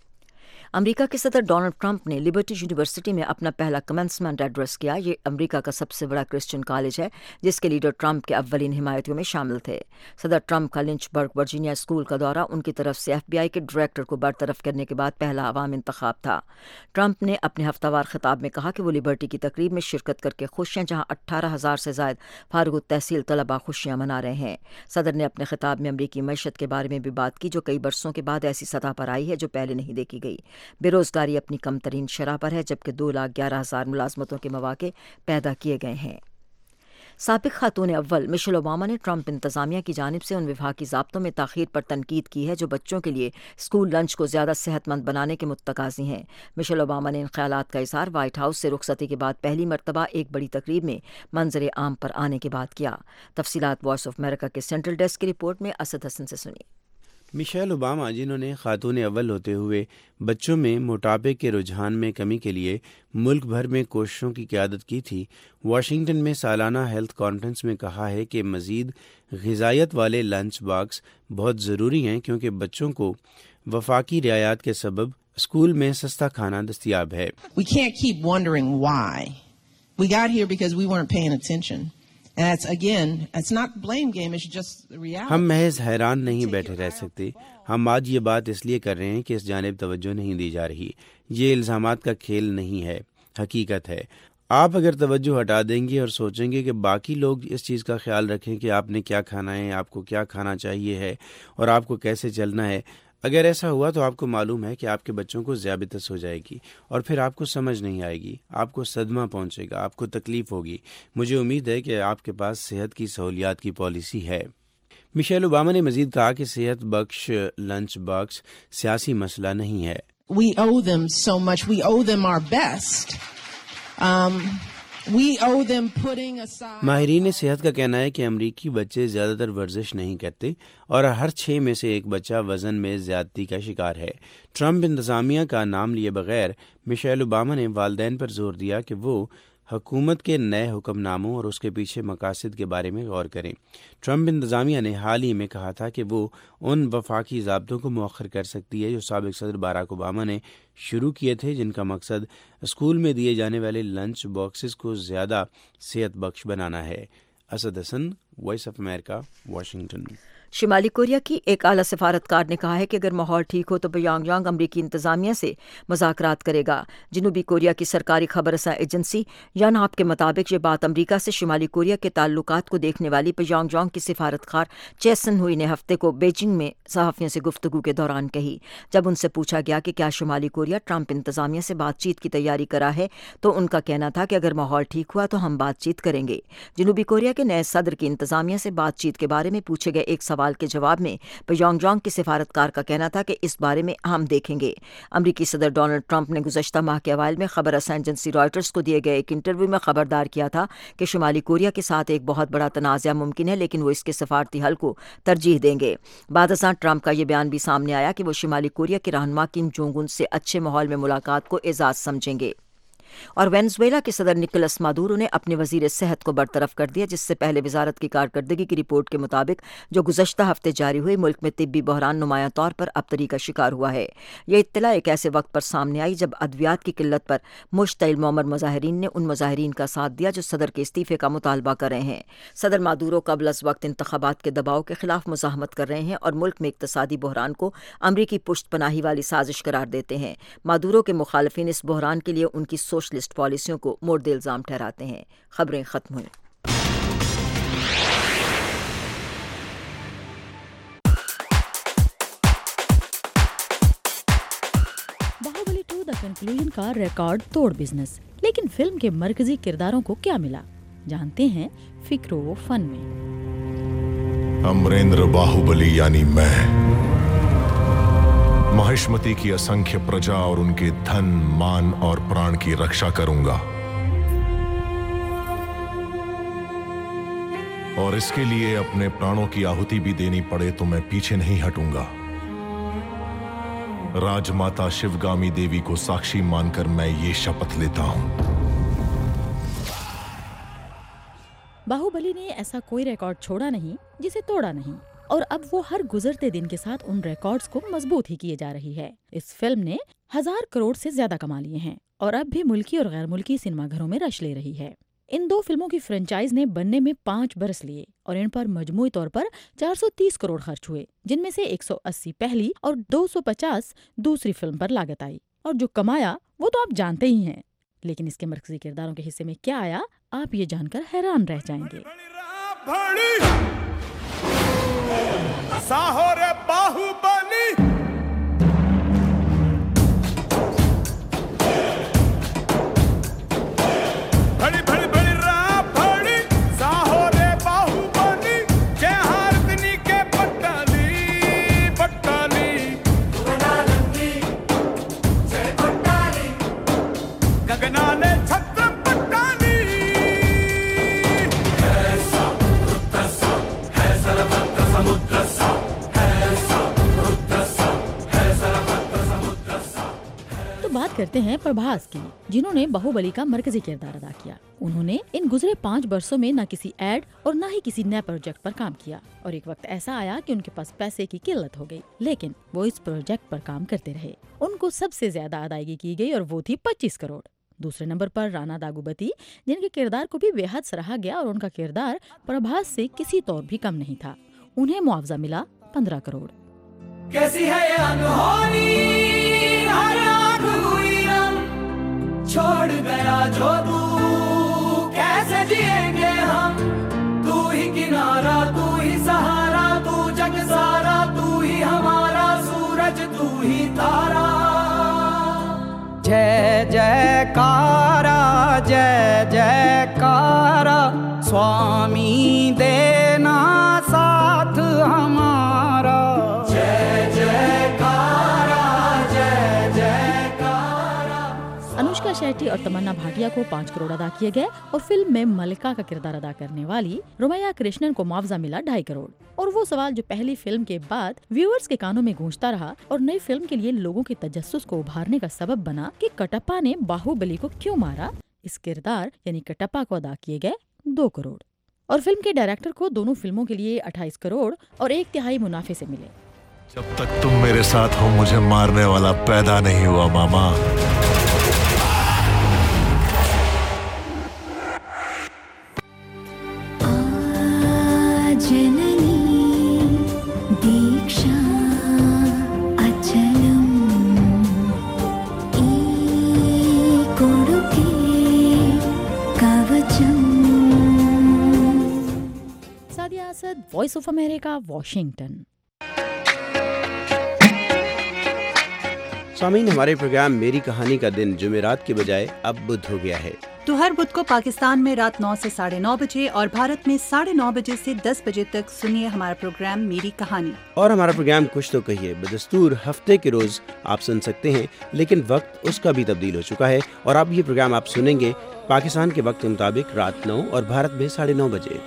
امریکہ کے صدر ڈونلڈ ٹرمپ نے لبرٹی یونیورسٹی میں اپنا پہلا کمنسمنٹ ایڈریس کیا۔ یہ امریکہ کا سب سے بڑا کرسچن کالج ہے جس کے لیڈر ٹرمپ کے اولین حمایتیوں میں شامل تھے۔ صدر ٹرمپ کا لنچ برگ ورجینیا اسکول کا دورہ ان کی طرف سے ایف بی آئی کے ڈائریکٹر کو برطرف کرنے کے بعد پہلا عوام انتخاب تھا۔ ٹرمپ نے اپنے ہفتہ وار خطاب میں کہا کہ وہ لبرٹی کی تقریب میں شرکت کر کے خوش ہیں جہاں اٹھارہ ہزار سے زائد فارغ التحصیل طلباء خوشیاں منا رہے ہیں۔ صدر نے اپنے خطاب میں امریکی معیشت کے بارے میں بھی بات کی جو کئی برسوں کے بعد ایسی سطح پر آئی ہے جو پہلے نہیں دیکھی گئی۔ بے روزگاری اپنی کم ترین شرح پر ہے جبکہ دو لاکھ گیارہ ہزار ملازمتوں کے مواقع پیدا کیے گئے ہیں۔ سابق خاتون اول مشیل اوباما نے ٹرمپ انتظامیہ کی جانب سے ان وفاقی ضابطوں میں تاخیر پر تنقید کی ہے جو بچوں کے لیے اسکول لنچ کو زیادہ صحت مند بنانے کے متقاضی ہیں۔ مشیل اوباما نے ان خیالات کا اظہار وائٹ ہاؤس سے رخصتی کے بعد پہلی مرتبہ ایک بڑی تقریب میں منظر عام پر آنے کے بعد کیا۔ تفصیلات وائس آف امریکہ کے سینٹرل ڈیسک کی رپورٹ میں اسد حسن سے سنیے۔ مشیل اوباما، جنہوں نے خاتون اول ہوتے ہوئے بچوں میں موٹاپے کے رجحان میں کمی کے لیے ملک بھر میں کوششوں کی قیادت کی تھی، واشنگٹن میں سالانہ ہیلتھ کانفرنس میں کہا ہے کہ مزید غذائیت والے لنچ باکس بہت ضروری ہیں کیونکہ بچوں کو وفاقی رعایات کے سبب اسکول میں سستا کھانا دستیاب ہے۔ We can't keep wondering why. We got here because we weren't paying attention. And it's again, it's not blame game, it's just reality. ہم محض حیران نہیں بیٹھے رہ سکتے۔ ہم آج یہ بات اس لیے کر رہے ہیں کہ اس جانب توجہ نہیں دی جا رہی۔ یہ الزامات کا کھیل نہیں ہے، حقیقت ہے۔ آپ اگر توجہ ہٹا دیں گے اور سوچیں گے کہ باقی لوگ اس چیز کا خیال رکھیں کہ آپ نے کیا کھانا ہے، آپ کو کیا کھانا چاہیے ہے اور آپ کو کیسے چلنا ہے، اگر ایسا ہوا تو آپ کو معلوم ہے کہ آپ کے بچوں کو ذیابیطس ہو جائے گی اور پھر آپ کو سمجھ نہیں آئے گی، آپ کو صدمہ پہنچے گا، آپ کو تکلیف ہوگی۔ مجھے امید ہے کہ آپ کے پاس صحت کی سہولیات کی پالیسی ہے۔ مشیل اوباما نے مزید کہا کہ صحت بخش لنچ باکس سیاسی مسئلہ نہیں ہے۔ We owe them so much. We owe them our best. Um, we owe them putting aside. ماہرین صحت کا کہنا ہے کہ امریکی بچے زیادہ تر ورزش نہیں کرتے اور ہر چھ میں سے ایک بچہ وزن میں زیادتی کا شکار ہے۔ ٹرمپ انتظامیہ کا نام لیے بغیر مشیل اوباما نے والدین پر زور دیا کہ وہ حکومت کے نئے حکم ناموں اور اس کے پیچھے مقاصد کے بارے میں غور کریں۔ ٹرمپ انتظامیہ نے حال ہی میں کہا تھا کہ وہ ان وفاقی ضابطوں کو مؤخر کر سکتی ہے جو سابق صدر باراک اوباما نے شروع کیے تھے، جن کا مقصد اسکول میں دیے جانے والے لنچ باکسز کو زیادہ صحت بخش بنانا ہے۔ Asad Hasan, voice of America, Washington. شمالی کوریا کی ایک اعلیٰ سفارتکار نے کہا ہے کہ اگر ماحول ٹھیک ہو تو پیانگ یانگ امریکی انتظامیہ سے مذاکرات کرے گا۔ جنوبی کوریا کی سرکاری خبر رساں ایجنسی یانہاپ کے مطابق یہ بات امریکہ سے شمالی کوریا کے تعلقات کو دیکھنے والی پیانگ یانگ کی سفارتکار چیسن ہوئی نے ہفتے کو بیجنگ میں صحافیوں سے گفتگو کے دوران کہی۔ جب ان سے پوچھا گیا کہ کیا شمالی کوریا ٹرمپ انتظامیہ سے بات چیت کی تیاری کرا ہے تو ان کا کہنا تھا کہ اگر ماحول ٹھیک ہوا تو ہم بات چیت کریں گے۔ جنوبی کوریا کے نئے صدر کی انتظامیہ سے بات چیت کے بارے میں پوچھے گئے ایک سوال سوال کے جواب میں پیونگ کی سفارتکار کا کہنا تھا کہ اس بارے میں ہم دیکھیں گے۔ امریکی صدر ڈونلڈ ٹرمپ نے گزشتہ ماہ کے اوائل میں خبر رساں ایجنسی رائٹرز کو دیے گئے ایک انٹرویو میں خبردار کیا تھا کہ شمالی کوریا کے ساتھ ایک بہت بڑا تنازع ممکن ہے، لیکن وہ اس کے سفارتی حل کو ترجیح دیں گے۔ بعد ازاں ٹرمپ کا یہ بیان بھی سامنے آیا کہ وہ شمالی کوریا کے رہنما کم جونگ ان سے اچھے ماحول میں ملاقات کو اعزاز سمجھیں گے۔ اور وینزویلا کے صدر نکولس مادورو نے اپنے وزیر صحت کو برطرف کر دیا، جس سے پہلے وزارت کی کارکردگی کی رپورٹ کے مطابق جو گزشتہ ہفتے جاری ہوئی، ملک میں طبی بحران نمایاں طور پر ابتری کا شکار ہوا ہے۔ یہ اطلاع ایک ایسے وقت پر سامنے آئی جب ادویات کی قلت پر مشتعل معمر مظاہرین نے ان مظاہرین کا ساتھ دیا جو صدر کے استعفے کا مطالبہ کر رہے ہیں۔ صدر مادورو قبل از وقت انتخابات کے دباؤ کے خلاف مزاحمت کر رہے ہیں اور ملک میں اقتصادی بحران کو امریکی پشت پناہی والی سازش قرار دیتے ہیں۔ مادورو کے مخالفین اس بحران کے لیے ان کی سوشلسٹ پالیسیوں کو مورد الزام ٹھہراتے ہیں۔ خبریں ختم ہوئیں۔ باہوبلی ٹو دا کنکلوژن کا ریکارڈ توڑ بزنس، لیکن فلم کے مرکزی کرداروں کو کیا ملا، جانتے ہیں فکر و فن میں۔ امریندر باہوبلی یعنی میں مہیشمتی کی اسنکھیہ پرجا اور ان کے دھن مان اور پران کی رکشا کروں گا، اور اس کے لیے اپنے پرانوں کی آہتی بھی دینی پڑے تو میں پیچھے نہیں ہٹوں گا۔ راج ماتا شیوگامی دیوی کو ساکشی مان کر میں یہ شپت لیتا ہوں۔ باہوبلی نے ایسا کوئی ریکارڈ چھوڑا نہیں جسے توڑا نہیں، اور اب وہ ہر گزرتے دن کے ساتھ ان ریکارڈز کو مضبوط ہی کیے جا رہی ہے۔ اس فلم نے ہزار کروڑ سے زیادہ کما لیے ہیں اور اب بھی ملکی اور غیر ملکی سنیما گھروں میں رش لے رہی ہے۔ ان دو فلموں کی فرنچائز نے بننے میں پانچ برس لیے اور ان پر مجموعی طور پر چار سو تیس کروڑ خرچ ہوئے، جن میں سے ایک سو اسی پہلی اور دو سو پچاس دوسری فلم پر لاگت آئی، اور جو کمایا وہ تو آپ جانتے ہی ہیں۔ لیکن اس کے مرکزی کرداروں کے حصے میں کیا آیا، آپ یہ جان کر حیران رہ جائیں گے۔ ساہور باہوبلی بڑی بڑی بڑی راہ بڑی ساہور باہوبلی جے ہاردنی کے پٹالی پٹالی گگنالندی جے پٹالی گگنالے چھتر پٹالی ایسا رتسا ہے سربت سمدرسا بات کرتے ہیں پربھاس کی، جنہوں نے باہوبلی کا مرکزی کردار ادا کیا۔ انہوں نے ان گزرے پانچ برسوں میں نہ کسی ایڈ اور نہ ہی کسی نئے پروجیکٹ پر کام کیا، اور ایک وقت ایسا آیا کہ ان کے پاس پیسے کی قلت ہو گئی، لیکن وہ اس پروجیکٹ پر کام کرتے رہے۔ ان کو سب سے زیادہ ادائیگی کی گئی اور وہ تھی پچیس کروڑ۔ دوسرے نمبر پر رانا داگوبتی، جن کے کردار کو بھی بے حد سراہا گیا اور ان کا کردار پربھاس سے کسی طور بھی کم نہیں تھا۔ انہیں معاوضہ ملا پندرہ کروڑ۔ کیسی ہے یہ انہونی ہر آنکھ ہوئی رم چھوڑ گیا جو تو کیسے جئیں گے ہم، تو ہی کنارہ تو ہی سہارا تو جگ سارا تو ہی ہمارا سورج تو ہی تارا۔ جے جے کارا جے جے کارا سوامی دینا ساتھ ہمارا۔ انوشکا شیٹی اور تمنا بھاٹیا کو پانچ کروڑ ادا کیے گئے اور فلم میں ملکہ کا کردار ادا کرنے والی رمیا کرشنن کو معاوضہ ملا ڈھائی کروڑ۔ اور وہ سوال جو پہلی فلم کے بعد ویورز کے کانوں میں گونجتا رہا اور نئی فلم کے لیے لوگوں کے تجسس کو ابھارنے کا سبب بنا کہ کٹپا نے باہوبلی کو کیوں مارا، اس کردار یعنی کٹپا کو ادا کیے گئے دو کروڑ۔ اور فلم کے ڈائریکٹر کو دونوں فلموں کے لیے اٹھائیس کروڑ اور ایک تہائی منافع سے ملے۔ جب تک تم میرے ساتھ ہو مجھے مارنے والا پیدا نہیں ہوا ماما۔ Voice of America, Washington. سامعین، ہمارے پروگرام میری کہانی کا دن جمعرات کے بجائے اب بدھ ہو گیا ہے۔ तो हर बुध को पाकिस्तान में रात नौ से साढ़े नौ बजे और भारत में साढ़े नौ बजे से दस बजे तक सुनिए हमारा प्रोग्राम मेरी कहानी। और हमारा प्रोग्राम कुछ तो कहिए बदस्तूर हफ्ते के रोज आप सुन सकते हैं, लेकिन वक्त उसका भी तब्दील हो चुका है और अब ये प्रोग्राम आप सुनेंगे पाकिस्तान के वक्त के मुताबिक रात नौ और भारत में साढ़े नौ बजे।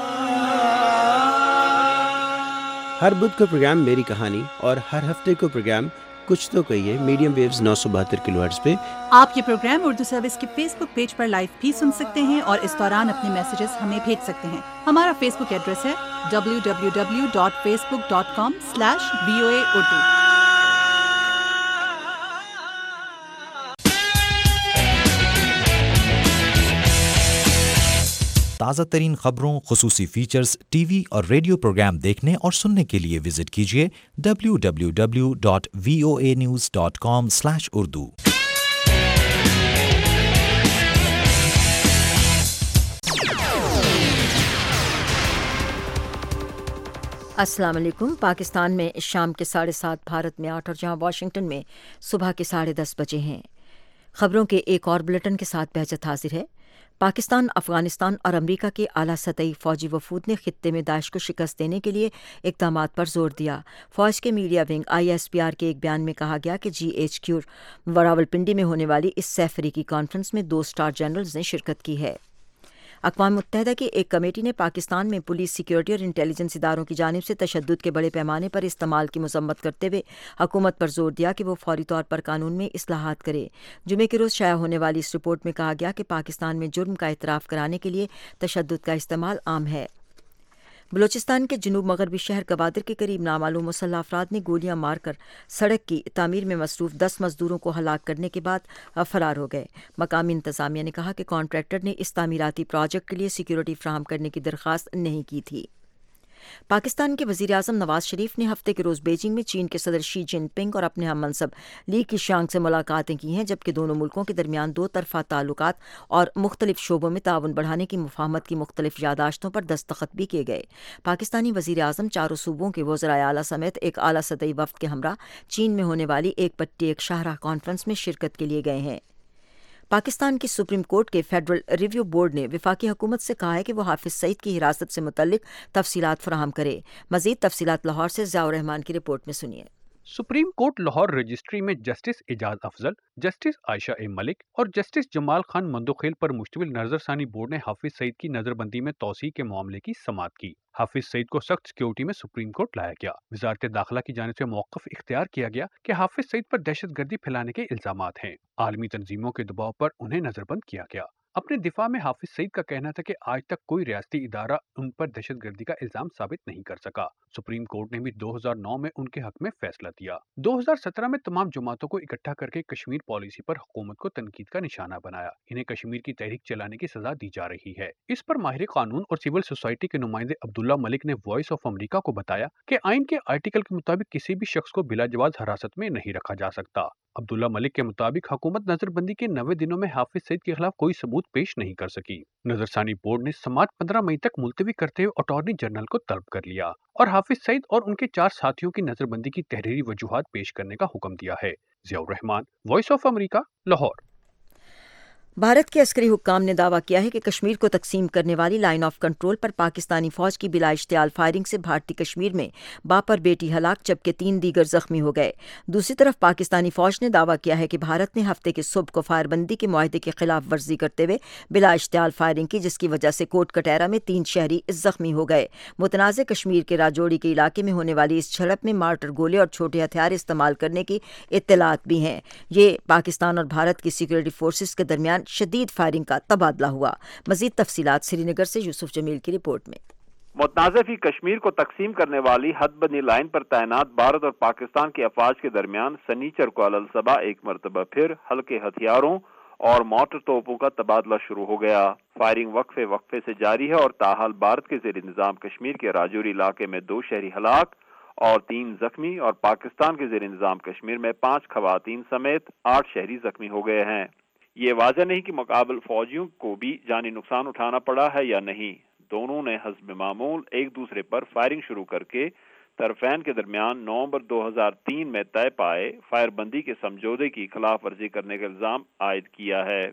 हर बुध को प्रोग्राम मेरी कहानी और हर हफ्ते को प्रोग्राम कुछ तो कहिए मीडियम वेव्स नौ सौ बहत्तर किलोहर्ट्ज़ पे। आप ये प्रोग्राम उर्दू सर्विस के फेसबुक पेज पर लाइव भी सुन सकते हैं और इस दौरान अपने मैसेजेस हमें भेज सकते हैं। हमारा फेसबुक एड्रेस है W W W dot Facebook dot com slash V O A Urdu. ताज़ा तरीन खबरों, खुसूसी फीचर्स, टीवी और रेडियो प्रोग्राम देखने और सुनने के लिए विजिट कीजिए W W W dot V O A news dot com slash Urdu. अस्सलाम वालेकुम। पाकिस्तान में शाम के साढ़े सात, भारत में आठ और जहां वाशिंगटन में सुबह के साढ़े दस बजे हैं। खबरों के एक और बुलेटिन के साथ बहजत हाजिर है। पाकिस्तान, अफगानिस्तान और अमरीका के आला सतही फौजी वफूद ने खित्ते में दाइश को शिकस्त देने के लिए इक़दामात पर जोर दिया। फौज के media wing I S P R के एक बयान में कहा गया कि जी एच क्यू रावलपिंडी में होने वाली इस सैफरी की कॉन्फ्रेंस में दो स्टार जनरल्स ने शिरकत की है। अक़वाम मुत्तहिदा की एक कमेटी ने पाकिस्तान में पुलिस, सिक्योरिटी और इंटेलिजेंस इदारों की जानिब से तशद्दुद के बड़े पैमाने पर इस्तेमाल की मज़म्मत करते हुए हुकूमत पर जोर दिया कि वो फौरी तौर पर कानून में इस्लाहात करे। जुमे के रोज़ शाया होने वाली इस रिपोर्ट में कहा गया कि पाकिस्तान में जुर्म का इतराफ़ कराने के लिए तशद्दुद का इस्तेमाल आम है। बलूचिस्तान के जनूब मगरबी शहर गवादर के करीब नामालूम मुसल्लह अफराद ने गोलियां मारकर सड़क की तामीर में मसरूफ दस मजदूरों को हलाक करने के बाद फरार हो गए। मकामी इंतजामिया ने कहा कि कॉन्ट्रैक्टर ने इस तामीराती प्रोजेक्ट के लिए सिक्योरिटी फ्राहम करने की दरख्वास्त नहीं की थी। पाकिस्तान के वज़ीर आज़म नवाज शरीफ ने हफ्ते के रोज़ बीजिंग में चीन के सदर शी जिनपिंग और अपने हम मनसब ली कीशांग से मुलाकातें की हैं, जबकि दोनों मुल्कों के दरमियान दो तरफ़ा ताल्लुकात और मुख्तलिफ शोबों में ताउन बढ़ाने की मुफाहमत की मुख्तलिफ यादाश्तों पर दस्तखत भी किए गए। पाकिस्तानी वज़ीर आज़म चारों सूबों के वज़राए आला समेत एक आला सतही वफ़द के हमरा चीन में होने वाली एक पट्टी एक शाहराह कॉन्फ्रेंस में शिरकत के लिए गए हैं। पाकिस्तान की सुप्रीम कोर्ट के फेडरल रिव्यू बोर्ड ने वफाकी हुकूमत से कहा है कि वो हाफिज सईद की हिरासत से मुतल्लिक तफसीलात फराहम करे। मज़ीद तफसीलात लाहौर से ज़ियाउर रहमान की रिपोर्ट में सुनिए। सुप्रीम कोर्ट लाहौर रजिस्ट्री में justice Ijaz Afzal, justice Ayesha A Malik और जस्टिस जमाल खान मंदोखेल पर मुश्तमिल नजरसानी बोर्ड ने हाफिज सईद की नजरबंदी में तौसीह के मामले की समाअत की। हाफिज सईद को सख्त सिक्योरिटी में सुप्रीम कोर्ट लाया गया। वजारत दाखिला की जानिब से मौक़िफ़ इख्तियार किया गया कि हाफिज सईद पर दहशत गर्दी फैलाने के इल्जामात हैं। आलमी तंजीमों के दबाव पर उन्हें नजरबंद किया गया। अपने दिफा में हाफिज सईद का कहना था कि आज तक कोई रियासती इदारा उन पर दहशतगर्दी का इल्जाम साबित नहीं कर सका। सुप्रीम कोर्ट ने भी दो हज़ार नौ में उनके हक में फैसला दिया। दो हज़ार सत्रह में तमाम जमातों को इकट्ठा करके कश्मीर पॉलिसी पर हुकूमत को तनकीद का निशाना बनाया। इन्हें कश्मीर की तहरीक चलाने की सजा दी जा रही है। इस पर माहिर कानून और सिविल सोसाइटी के नुमाइंदे अब्दुल्ला मलिक ने वॉइस ऑफ अमेरिका को बताया कि आइन के आर्टिकल के मुताबिक किसी भी शख्स को बिलाजवाज हिरासत में नहीं रखा जा सकता। अब्दुल्ला मलिक के मुताबिक हुकूमत नजरबंदी के नब्बे दिनों में हाफिज सईद के खिलाफ कोई सबूत पेश नहीं कर सकी। नजरसानी बोर्ड ने समाअत पंद्रह मई तक मुलतवी करते हुए अटॉर्नी जनरल को तलब कर लिया और हाफिज सईद और उनके चार साथियों की नजरबंदी की तहरीरी वजूहात पेश करने का हुक्म दिया है। Ziaur Rahman, voice of America, Lahore. Bharat के अस्करी हुक्काम ने दावा किया है कि कश्मीर को तकसीम करने वाली लाइन ऑफ कंट्रोल पर पाकिस्तानी फौज की बिला इश्तियाल फायरिंग से भारतीय कश्मीर में बाप और बेटी हलाक जबकि तीन दीगर जख्मी हो गए। दूसरी तरफ पाकिस्तानी फौज ने दावा किया है कि भारत ने हफ्ते के सुबह को फायरबंदी के मुआहदे की खिलाफ वर्जी करते हुए बिला इश्तियाल फायरिंग की, जिसकी वजह से कोट कटहरा में तीन शहरी जख्मी हो गए। मुतनाज़ कश्मीर के राजौरी के इलाके में होने वाली इस झड़प में मार्टर गोले और छोटे हथियार इस्तेमाल करने की इत्तलात भी हैं। ये पाकिस्तान और भारत की सिक्योरिटी फोर्सेस के दरमियान शदीद फायरिंग का तबादला हुआ। मजीद तफसीलात श्रीनगर से यूसुफ जमील की रिपोर्ट में। मुतनाज़ कश्मीर को तकसीम करने वाली हदबंदी लाइन पर तैनात भारत और पाकिस्तान की अफवाज के दरमियान सनीचर को अलसबा एक मरतबा फिर हल्के हथियारों और मोटर तोपों का तबादला शुरू हो गया। फायरिंग वक्फे वक्फे से जारी है और ताहाल भारत के ज़ेर इंतजाम कश्मीर के राजौरी इलाके में दो शहरी हलाक और तीन जख्मी और पाकिस्तान के ज़ेर इंतजाम कश्मीर में पांच खवातीन समेत आठ शहरी जख्मी हो गए हैं। ये वाज़ह नहीं कि मुकाबल फौजियों को भी जानी नुकसान उठाना पड़ा है या नहीं। दोनों ने हस्ब मामूल एक दूसरे पर फायरिंग शुरू करके तरफैन के दरमियान नवंबर दो हज़ार तीन में तय पाए फायरबंदी के समझौते की खिलाफ वर्जी करने का इल्जाम आयद किया है।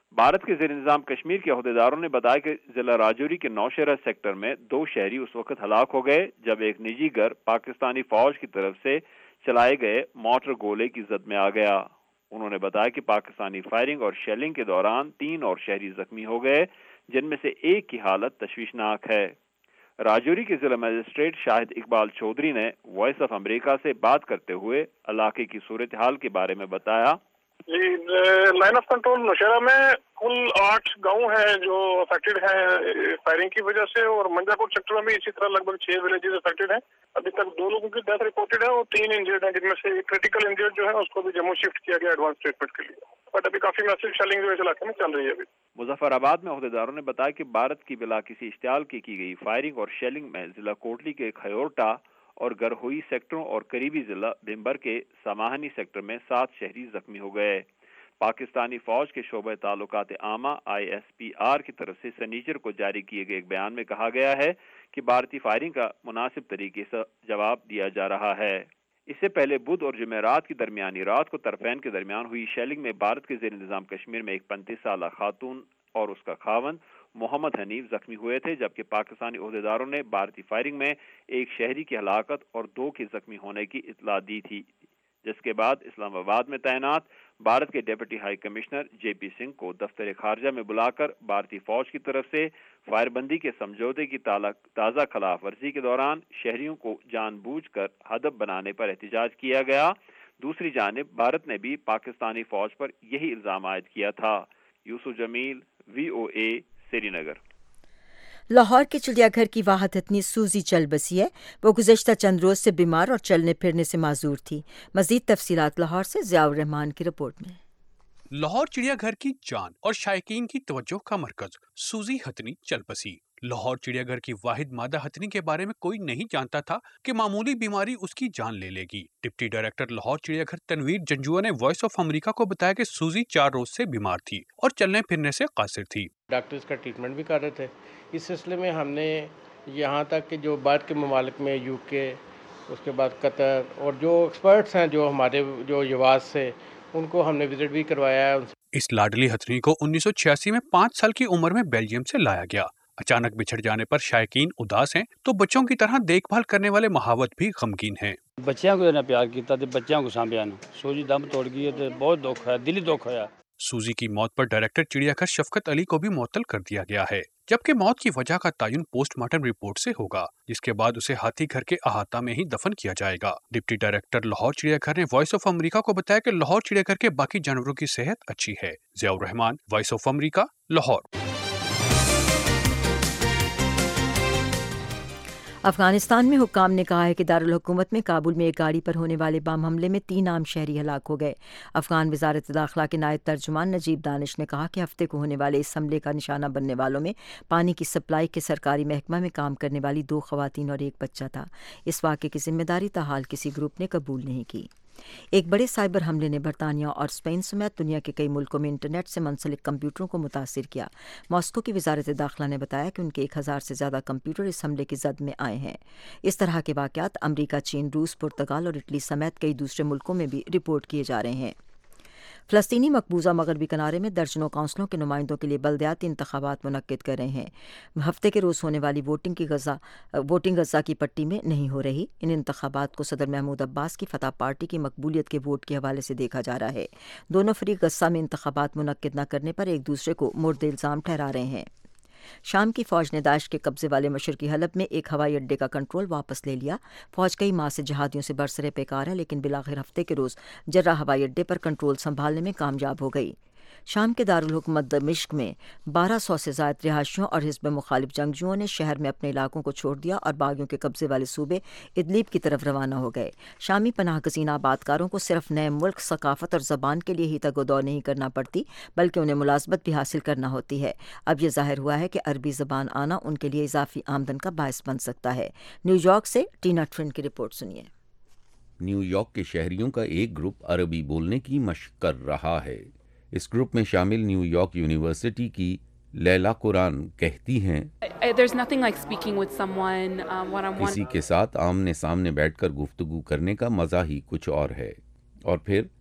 بھارت کے زیر نظام کشمیر کے عہدیداروں نے بتایا کہ ضلع راجوری کے نوشہرہ سیکٹر میں دو شہری اس وقت ہلاک ہو گئے جب ایک نجی گھر پاکستانی فوج کی طرف سے چلائے گئے مارٹر گولے کی زد میں آ گیا۔ انہوں نے بتایا کہ پاکستانی فائرنگ اور شیلنگ کے دوران تین اور شہری زخمی ہو گئے جن میں سے ایک کی حالت تشویشناک ہے۔ راجوری کے ضلع مجسٹریٹ شاہد اقبال چودھری نے وائس آف امریکہ سے بات کرتے ہوئے علاقے کی صورتحال کے بارے میں بتایا۔ جی، لائن آف کنٹرول نوشہرہ میں کل آٹھ گاؤں ہیں جو افیکٹڈ ہیں فائرنگ کی وجہ سے، اور منجا کوٹ سیکٹر میں بھی اسی طرح لگ بھگ چھ ولیجز افیکٹڈ ہیں۔ ابھی تک دو لوگوں کی ڈیتھ رپورٹڈ ہے اور تین انجرڈ ہیں، جن میں سے کریٹیکل انجرڈ جو ہے اس کو بھی جموں شفٹ کیا گیا ایڈوانس ٹریٹمنٹ کے لیے، بٹ ابھی کافی میسیو شیلنگ جو اس علاقے میں چل رہی ہے۔ ابھی مظفر آباد میں عہدیداروں نے بتایا کہ بھارت کی بلا کسی اشتعال کی کی گئی فائرنگ اور شیلنگ میں ضلع کوٹلی کے خیورٹا اور گرہوئی سیکٹروں اور قریبی ضلع بھمبر کے سماہنی سیکٹر میں سات شہری زخمی ہو گئے۔ پاکستانی فوج کے شعبہ تعلقات عامہ آئی ایس پی آر کی طرف سے سنیچر کو جاری کیے گئے ایک بیان میں کہا گیا ہے کہ بھارتی فائرنگ کا مناسب طریقے سے جواب دیا جا رہا ہے۔ اس سے پہلے بدھ اور جمعرات کی درمیانی رات کو طرفین کے درمیان ہوئی شیلنگ میں بھارت کے زیر نظام کشمیر میں ایک پینتیس سالہ خاتون اور اس کا خاوند محمد حنیف زخمی ہوئے تھے، جبکہ پاکستانی عہدیداروں نے بھارتی فائرنگ میں ایک شہری کی ہلاکت اور دو کے زخمی ہونے کی اطلاع دی تھی، جس کے بعد اسلام آباد میں تعینات بھارت کے deputy high commissioner J P Singh کو دفتر خارجہ میں بلا کر بھارتی فوج کی طرف سے فائر بندی کے سمجھوتے کی تازہ خلاف ورزی کے دوران شہریوں کو جان بوجھ کر ہدف بنانے پر احتجاج کیا گیا۔ دوسری جانب بھارت نے بھی پاکستانی فوج پر یہی الزام عائد کیا تھا۔ یوسف جمیل، وی او اے، سری نگر۔ لاہور کے چڑیا گھر کی واحد ہتھنی سوزی چل بسی ہے۔ وہ گزشتہ چند روز سے بیمار اور چلنے پھرنے سے معذور تھی۔ مزید تفصیلات لاہور سے ضیاء الرحمان کی رپورٹ میں۔ لاہور چڑیا گھر کی جان اور شائقین کی توجہ کا مرکز سوزی ہتھنی چل بسی۔ لاہور چڑیا گھر کی واحد مادہ ہتھنی کے بارے میں کوئی نہیں جانتا تھا کہ معمولی بیماری اس کی جان لے لے گی۔ ڈپٹی ڈائریکٹر لاہور چڑیا گھر تنویر جنجوا نے وائس آف امریکہ کو بتایا کہ سوزی چار روز سے بیمار تھی اور چلنے پھرنے سے قاصر تھی۔ ڈاکٹر اس کا ٹریٹمنٹ بھی کر رہے تھے۔ اس سلسلے میں ہم نے یہاں تک کہ جو باہر کے ممالک میں یو کے، اس کے بعد قطر، اور جو ایکسپرٹس ہیں جو ہمارے جو یواز سے، ان کو ہم نے وزٹ بھی کروایا ہے۔ اس لاڈلی ہتھنی کو انیس سو چھیاسی میں پانچ سال کی عمر میں بیلجیم سے لایا گیا۔ اچانک بچھڑ جانے پر شائقین اداس ہیں تو بچوں کی طرح دیکھ بھال کرنے والے مہاوت بھی غمگین ہیں۔ بچیاں کو پیار کیتا تے بچیاں کو سانبھیا نا، سوجی دم توڑ گئی ہے تے بہت دکھ ہے، دلی دکھ ہوا۔ سوزی کی موت پر ڈائریکٹر چڑیا گھر شفقت علی کو بھی معطل کر دیا گیا ہے، جبکہ موت کی وجہ کا تعین پوسٹ مارٹم رپورٹ سے ہوگا، جس کے بعد اسے ہاتھی گھر کے احاطہ میں ہی دفن کیا جائے گا۔ ڈپٹی ڈائریکٹر لاہور چڑیا گھر نے وائس آف امریکہ کو بتایا کہ لاہور چڑیا گھر کے باقی جانوروں کی صحت اچھی ہے۔ Zia Urrahman, voice of America, Lahore. Afghanistan میں حکام نے کہا ہے کہ دارالحکومت میں کابل میں ایک گاڑی پر ہونے والے بم حملے میں تین عام شہری ہلاک ہو گئے۔ افغان وزارت داخلہ کے نائب ترجمان نجیب دانش نے کہا کہ ہفتے کو ہونے والے اس حملے کا نشانہ بننے والوں میں پانی کی سپلائی کے سرکاری محکمہ میں کام کرنے والی دو خواتین اور ایک بچہ تھا۔ اس واقعے کی ذمہ داری تاحال کسی گروپ نے قبول نہیں کی۔ ایک بڑے سائبر حملے نے برطانیہ اور اسپین سمیت دنیا کے کئی ملکوں میں انٹرنیٹ سے منسلک کمپیوٹروں کو متاثر کیا۔ ماسکو کی وزارت داخلہ نے بتایا کہ ان کے ایک ہزار سے زیادہ کمپیوٹر اس حملے کی زد میں آئے ہیں۔ اس طرح کے واقعات امریکہ، چین، روس، پرتگال اور اٹلی سمیت کئی دوسرے ملکوں میں بھی رپورٹ کیے جا رہے ہیں۔ فلسطینی مقبوضہ مغربی کنارے میں درجنوں کونسلوں کے نمائندوں کے لیے بلدیاتی انتخابات منعقد کر رہے ہیں۔ ہفتے کے روز ہونے والی ووٹنگ کی غزہ ووٹنگ غزہ کی پٹی میں نہیں ہو رہی۔ ان انتخابات کو صدر محمود عباس کی فتح پارٹی کی مقبولیت کے ووٹ کے حوالے سے دیکھا جا رہا ہے۔ دونوں فریق غزہ میں انتخابات منعقد نہ کرنے پر ایک دوسرے کو مورد الزام ٹھہرا رہے ہیں۔ شام کی فوج نے داعش کے قبضے والے مشرقی حلب میں ایک ہوائی اڈے کا کنٹرول واپس لے لیا۔ فوج کئی ماہ سے جہادیوں سے برسرے پیکار ہے، لیکن بالآخر ہفتے کے روز جرہ ہوائی اڈے پر کنٹرول سنبھالنے میں کامیاب ہو گئی۔ شام کے دارالحکومت دمشق میں بارہ سو سے زائد رہائشیوں اور حزب مخالف جنگجوؤں نے شہر میں اپنے علاقوں کو چھوڑ دیا اور باغیوں کے قبضے والے صوبے ادلیب کی طرف روانہ ہو گئے۔ شامی پناہ گزین آبادکاروں کو صرف نئے ملک، ثقافت اور زبان کے لیے ہی تگ و دو نہیں کرنا پڑتی، بلکہ انہیں ملازمت بھی حاصل کرنا ہوتی ہے۔ اب یہ ظاہر ہوا ہے کہ عربی زبان آنا ان کے لیے اضافی آمدن کا باعث بن سکتا ہے۔ نیو یارک سے ٹینا ٹرن کی رپورٹ سنیے۔ نیو یارک کے شہریوں کا ایک گروپ عربی بولنے کی مشق کر رہا ہے۔ اس گروپ میں شامل نیو یارک یونیورسٹی کی لیلا قرآن کہتی ہیں، کسی کے ساتھ آمنے سامنے بیٹھ کر گفتگو کرنے کا مزہ ہی کچھ اور ہے، اور پھر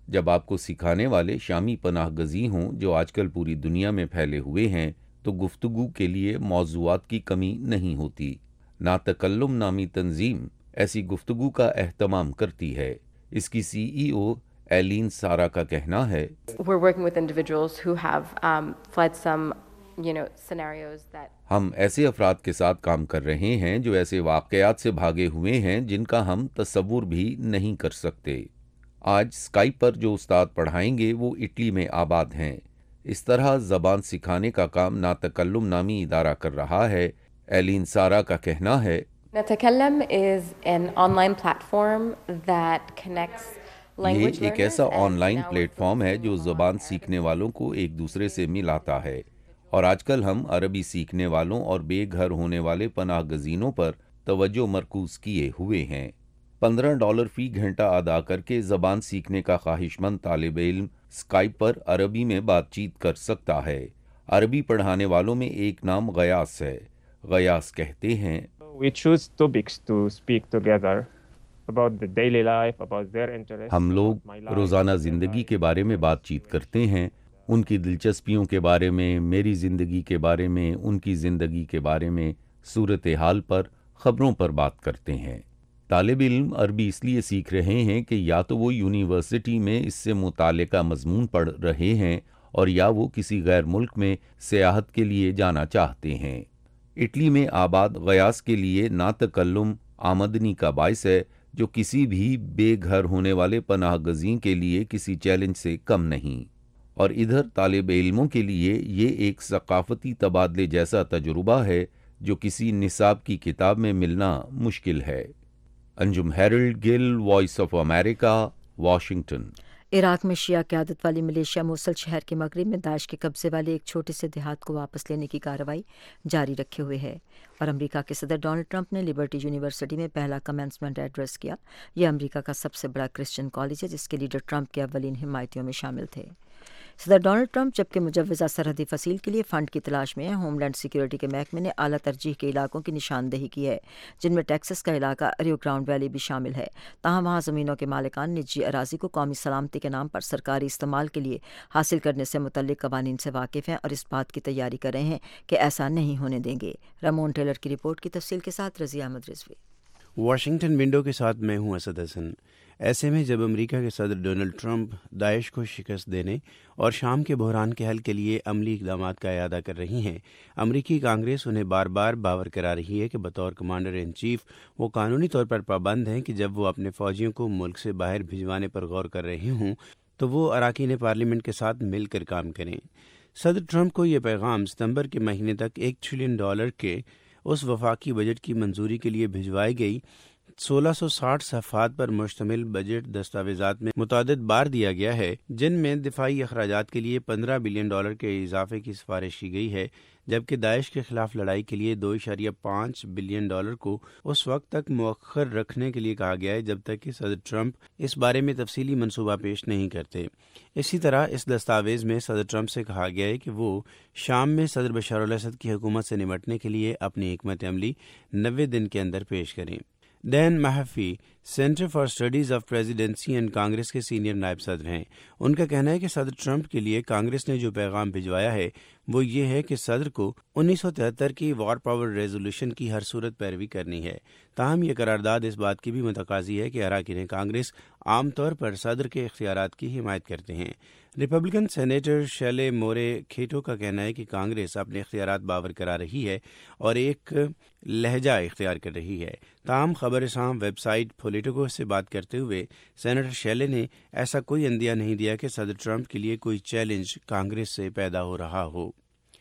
جب آپ کو سکھانے والے شامی پناہ گزین ہوں جو آج کل پوری دنیا میں پھیلے ہوئے ہیں تو گفتگو کے لیے موضوعات کی کمی نہیں ہوتی۔ نا تکلم نامی تنظیم ایسی گفتگو کا اہتمام کرتی ہے۔ اس کی سی ای او ایلین سارا کا کہنا ہے We're working with individuals who have um, fled some, you know, scenarios that ہم ایسے افراد کے ساتھ کام کر رہے ہیں جو ایسے واقعات سے بھاگے ہوئے ہیں جن کا ہم تصور بھی نہیں کر سکتے۔ آج اسکائپ پر جو استاد پڑھائیں گے وہ اٹلی میں آباد ہیں۔ اس طرح زبان سکھانے کا کام نا تکلم نامی ادارہ کر رہا ہے۔ ایلین سارا کا کہنا ہے Natakallam is an online platform that connects language یہ ایک ایسا آن لائن پلیٹ فارم ہے جو زبان سیکھنے والوں کو ایک دوسرے سے ملاتا ہے، اور آج کل ہم عربی سیکھنے والوں اور بے گھر ہونے والے پناہ گزینوں پر توجہ مرکوز کیے ہوئے ہیں۔ پندرہ ڈالر فی گھنٹہ ادا کر کے زبان سیکھنے کا خواہش مند طالب علم اسکائپ پر عربی میں بات چیت کر سکتا ہے۔ عربی پڑھانے والوں میں ایک نام غیاس ہے۔ غیاس کہتے ہیں We choose topics to speak together about the daily life, about their interests. ہم لوگ روزانہ زندگی کے بارے میں بات چیت کرتے ہیں، ان کی دلچسپیوں کے بارے میں، میری زندگی کے بارے میں، ان کی زندگی کے بارے میں، صورتحال پر، خبروں پر بات کرتے ہیں۔ طالب علم عربی اس لیے سیکھ رہے ہیں کہ یا تو وہ یونیورسٹی میں اس سے متعلقہ مضمون پڑھ رہے ہیں اور یا وہ کسی غیر ملک میں سیاحت کے لیے جانا چاہتے ہیں۔ اٹلی میں آباد غیاس کے لیے نا تکلم آمدنی کا باعث ہے، جو کسی بھی بے گھر ہونے والے پناہ گزین کے لیے کسی چیلنج سے کم نہیں، اور ادھر طالب علموں کے لیے یہ ایک ثقافتی تبادلے جیسا تجربہ ہے جو کسی نصاب کی کتاب میں ملنا مشکل ہے۔ Anjum Harold Gill, voice of America, Washington. Iraq میں شیعہ قیادت والی ملیشیا موصل شہر کے مغرب میں داعش کے قبضے والے ایک چھوٹے سے دیہات کو واپس لینے کی کارروائی جاری رکھے ہوئے ہے، اور امریکہ کے صدر ڈونلڈ ٹرمپ نے لبرٹی یونیورسٹی میں پہلا کمنسمنٹ ایڈریس کیا۔ یہ امریکہ کا سب سے بڑا کرسچن کالج ہے جس کے لیڈر ٹرمپ کے اولین حمایتیوں میں شامل تھے۔ صدر ڈونلڈ ٹرمپ جبکہ مجوزہ سرحدی فصیل کے لیے فنڈ کی تلاش میں ہیں، ہوم لینڈ سیکیورٹی کے محکمے نے اعلیٰ ترجیح کے علاقوں کی نشاندہی کی ہے جن میں ٹیکسس کا علاقہ ریو گراؤنڈ ویلی بھی شامل ہے، تاہم وہاں زمینوں کے مالکان نجی اراضی کو قومی سلامتی کے نام پر سرکاری استعمال کے لیے حاصل کرنے سے متعلق قوانین سے واقف ہیں اور اس بات کی تیاری کر رہے ہیں کہ ایسا نہیں ہونے دیں گے۔ رمون ٹیلر کی رپورٹ کی تفصیل کے ساتھ رضی احمد رضوی۔ واشنگٹن ونڈو کے ساتھ میں ہوں اسد حسن۔ ایسے میں جب امریکہ کے صدر ڈونلڈ ٹرمپ داعش کو شکست دینے اور شام کے بحران کے حل کے لیے عملی اقدامات کا اعادہ کر رہی ہیں، امریکی کانگریس انہیں بار بار باور کرا رہی ہے کہ بطور کمانڈر ان چیف وہ قانونی طور پر پابند ہیں کہ جب وہ اپنے فوجیوں کو ملک سے باہر بھجوانے پر غور کر رہے ہوں تو وہ اراکین پارلیمنٹ کے ساتھ مل کر کام کریں۔ صدر ٹرمپ کو یہ پیغام ستمبر کے مہینے تک ایک ٹریلین ڈالر کے اس وفاقی بجٹ کی منظوری کے لیے بھجوائی گئی سولہ سو ساٹھ صفحات پر مشتمل بجٹ دستاویزات میں متعدد بار دیا گیا ہے، جن میں دفاعی اخراجات کے لیے پندرہ بلین ڈالر کے اضافے کی سفارش کی گئی ہے، جبکہ داعش کے خلاف لڑائی کے لیے دو اشاریہ پانچ بلین ڈالر کو اس وقت تک مؤخر رکھنے کے لیے کہا گیا ہے جب تک کہ صدر ٹرمپ اس بارے میں تفصیلی منصوبہ پیش نہیں کرتے۔ اسی طرح اس دستاویز میں صدر ٹرمپ سے کہا گیا ہے کہ وہ شام میں صدر بشار الاسد کی حکومت سے نمٹنے کے لیے اپنی حکمت عملی نوے دن کے اندر پیش کریں۔ Dan Mahaffee center for studies of presidency and congress کے سینئر نائب صدر ہیں۔ ان کا کہنا ہے کہ صدر ٹرمپ کے لیے کانگریس نے جو پیغام بھجوایا ہے وہ یہ ہے کہ صدر کو انیس سو تہتر کی وار پاور ریزولوشن کی ہر صورت پیروی کرنی ہے۔ تاہم یہ قرارداد اس بات کی بھی متقاضی ہے کہ اراکین کانگریس عام طور پر صدر کے اختیارات کی حمایت کرتے ہیں۔ ریپبلکن سینیٹر شیلے مورے کھیٹو کا کہنا ہے کہ کانگریس اپنے اختیارات باور کرا رہی ہے اور ایک لہجہ اختیار کر رہی ہے۔ تاہم خبر رساں ویب سائٹ پولیٹیکو سے بات کرتے ہوئے سینیٹر شیلے نے ایسا کوئی اندیہ نہیں دیا کہ صدر ٹرمپ کے لیے کوئی چیلنج کانگریس سے پیدا ہو رہا ہو۔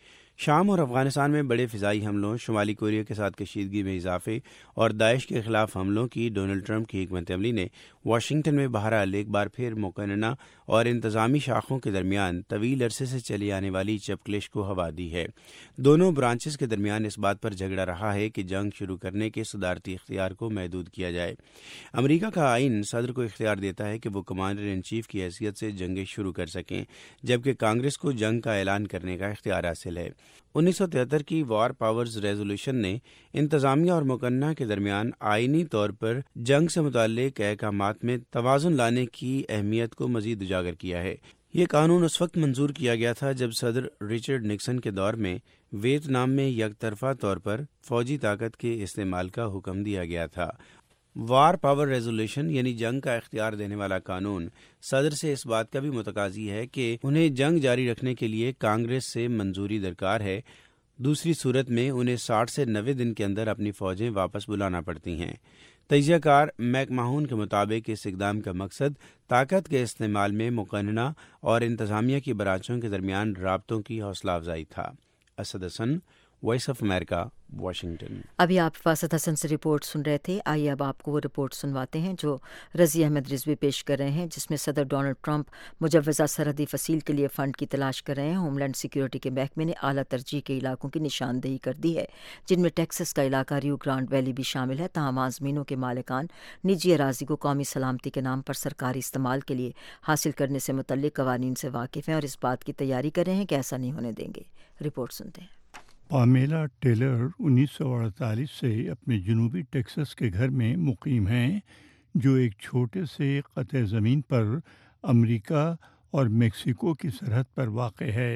شام اور افغانستان میں بڑے فضائی حملوں، شمالی کوریا کے ساتھ کشیدگی میں اضافے اور داعش کے خلاف حملوں کی ڈونلڈ ٹرمپ کی حکمت عملی نے واشنگٹن میں بہرحال ایک بار پھر مقننہ اور انتظامی شاخوں کے درمیان طویل عرصے سے چلی آنے والی چپکلش کو ہوا دی ہے۔ دونوں برانچز کے درمیان اس بات پر جھگڑا رہا ہے کہ جنگ شروع کرنے کے صدارتی اختیار کو محدود کیا جائے۔ امریکہ کا آئین صدر کو اختیار دیتا ہے کہ وہ کمانڈر ان چیف کی حیثیت سے جنگیں شروع کر سکیں، جبکہ کانگریس کو جنگ کا اعلان کرنے کا اختیار حاصل ہے۔ انیس سو تہتر کی وار پاورز ریزولوشن نے انتظامیہ اور مقننہ کے درمیان آئینی طور پر جنگ سے متعلق احکامات میں توازن لانے کی اہمیت کو مزید اجاگر کیا ہے۔ یہ قانون اس وقت منظور کیا گیا تھا جب صدر رچرڈ نکسن کے دور میں ویتنام میں یک طرفہ طور پر فوجی طاقت کے استعمال کا حکم دیا گیا تھا۔ وار پاور ریزولوشن یعنی جنگ کا اختیار دینے والا قانون صدر سے اس بات کا بھی متقاضی ہے کہ انہیں جنگ جاری رکھنے کے لیے کانگریس سے منظوری درکار ہے، دوسری صورت میں انہیں ساٹھ سے نوے دن کے اندر اپنی فوجیں واپس بلانا پڑتی ہیں۔ تجزیہ کار میک ماہون کے مطابق اس اقدام کا مقصد طاقت کے استعمال میں مقننہ اور انتظامیہ کی برانچوں کے درمیان رابطوں کی حوصلہ افزائی تھا۔ Asad Hasan, voice of America, Washington. ابھی آپ فاسد حسن سے رپورٹ سن رہے تھے، آئیے اب آپ کو وہ رپورٹ سنواتے ہیں جو رضی احمد رضوی پیش کر رہے ہیں، جس میں صدر ڈونلڈ ٹرمپ مجوزہ سرحدی فصیل کے لیے فنڈ کی تلاش کر رہے ہیں۔ ہوم لینڈ سیکیورٹی کے محکمے نے اعلیٰ ترجیح کے علاقوں کی نشاندہی کر دی ہے، جن میں ٹیکسس کا علاقہ ریو گرانڈ ویلی بھی شامل ہے، تاہم زمینوں کے مالکان نجی اراضی کو قومی سلامتی کے نام پر سرکاری استعمال کے لیے حاصل کرنے سے متعلق قوانین سے واقف ہیں اور اس بات کی تیاری کر رہے ہیں کہ ایسا نہیں ہونے دیں گے۔ رپورٹ سنتے ہیں۔ پامیلا ٹیلر انیس سو اڑتالیس سے اپنے جنوبی ٹیکسس کے گھر میں مقیم ہیں، جو ایک چھوٹے سے قطع زمین پر امریکہ اور میکسیکو کی سرحد پر واقع ہے۔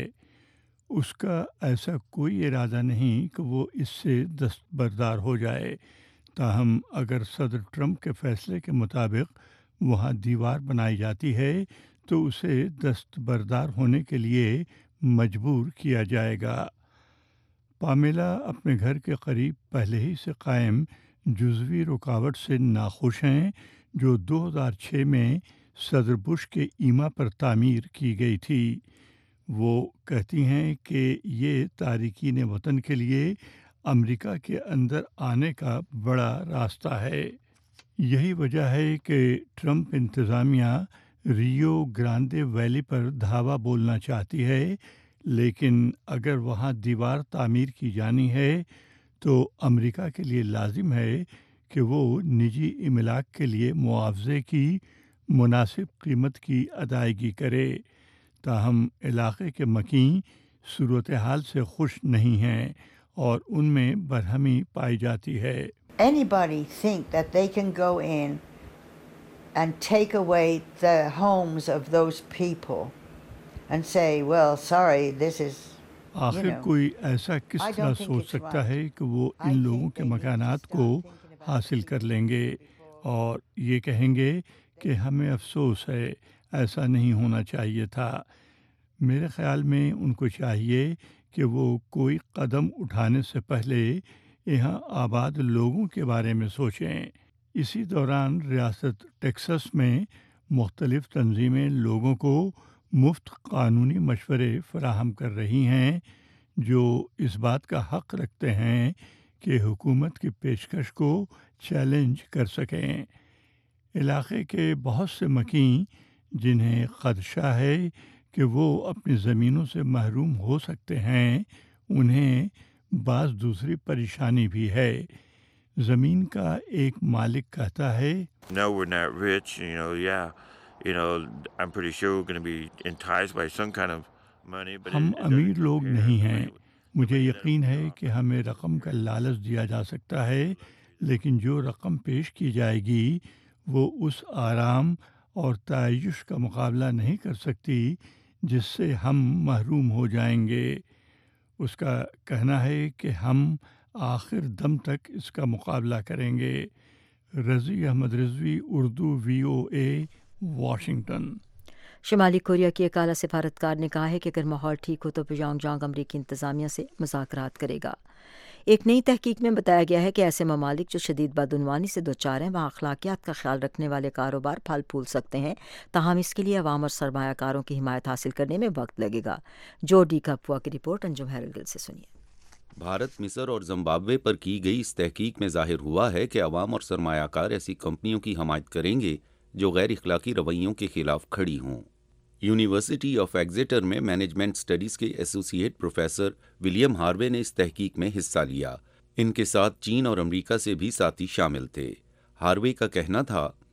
اس کا ایسا کوئی ارادہ نہیں کہ وہ اس سے دستبردار ہو جائے، تاہم اگر صدر ٹرمپ کے فیصلے کے مطابق وہاں دیوار بنائی جاتی ہے تو اسے دستبردار ہونے کے لیے مجبور کیا جائے گا۔ پامیلا اپنے گھر کے قریب پہلے ہی سے قائم جزوی رکاوٹ سے ناخوش ہیں، جو دو ہزار چھ میں صدر بش کے ایما پر تعمیر کی گئی تھی۔ وہ کہتی ہیں کہ یہ تارکین وطن کے لیے امریکہ کے اندر آنے کا بڑا راستہ ہے۔ یہی وجہ ہے کہ ٹرمپ انتظامیہ ریو گرانڈے ویلی پر دھاوا بولنا چاہتی ہے، لیکن اگر وہاں دیوار تعمیر کی جانی ہے تو امریکہ کے لیے لازم ہے کہ وہ نجی املاک کے لیے معاوضے کی مناسب قیمت کی ادائیگی کرے، تاہم علاقے کے مکین صورتحال سے خوش نہیں ہیں اور ان میں برہمی پائی جاتی ہے۔ Anybody think that they can go in and take away the homes of those people and say, well, sorry, this is, آخر کوئی ایسا کس طرح سوچ سکتا ہے کہ وہ ان لوگوں کے مکانات کو حاصل کر لیں گے اور یہ کہیں گے کہ ہمیں افسوس ہے، ایسا نہیں ہونا چاہیے تھا۔ میرے خیال میں ان کو چاہیے کہ وہ کوئی قدم اٹھانے سے پہلے یہاں آباد لوگوں کے بارے میں سوچیں۔ اسی دوران ریاست ٹیکسس میں مختلف تنظیمیں لوگوں کو مفت قانونی مشورے فراہم کر رہی ہیں، جو اس بات کا حق رکھتے ہیں کہ حکومت کی پیشکش کو چیلنج کر سکیں۔ علاقے کے بہت سے مکین جنہیں خدشہ ہے کہ وہ اپنی زمینوں سے محروم ہو سکتے ہیں، انہیں بعض دوسری پریشانی بھی ہے۔ زمین کا ایک مالک کہتا ہے، No, we're not rich, you know, yeah. You know, I'm pretty sure we're going to be enticed by some kind of money, but ہم امیر لوگ نہیں ہیں، مجھے یقین ہے کہ ہمیں رقم کا لالچ دیا جا سکتا ہے، لیکن جو رقم پیش کی جائے گی وہ اس آرام اور تعیش کا مقابلہ نہیں کر سکتی جس سے ہم محروم ہو جائیں گے۔ اس کا کہنا ہے کہ ہم آخر دم تک اس کا مقابلہ کریں گے۔ Razi Ahmed Rizvi, Urdu, V O A, Washington. شمالی کوریا کی ایک اعلیٰ سفارتکار نے کہا ہے کہ اگر ماحول ٹھیک ہو تو پیونگ یانگ امریکی انتظامیہ سے مذاکرات کرے گا۔ ایک نئی تحقیق میں بتایا گیا ہے کہ ایسے ممالک جو شدید بدعنوانی سے دوچار ہیں وہاں اخلاقیات کا خیال رکھنے والے کاروبار پھل پھول سکتے ہیں، تاہم اس کے لیے عوام اور سرمایہ کاروں کی حمایت حاصل کرنے میں وقت لگے گا۔ جو ڈی کپوا کی رپورٹ انجم ہیرلگل سے سنیے۔ بھارت، مصر اور زمبابوے پر کی گئی اس تحقیق میں ظاہر ہوا ہے کہ عوام اور سرمایہ کار ایسی کمپنیوں کی حمایت کریں گے جو غیر اخلاقی رویوں کے خلاف کھڑی ہوں۔ یونیورسٹی آف ایگزیٹر میں مینجمنٹ سٹڈیز کے ایسوسی ایٹ پروفیسر ولیم ہاروے نے اس تحقیق میں حصہ لیا۔ ان کے ساتھ چین اور امریکہ سے بھی ساتھی شامل تھے۔ ہاروے کا کہنا تھا،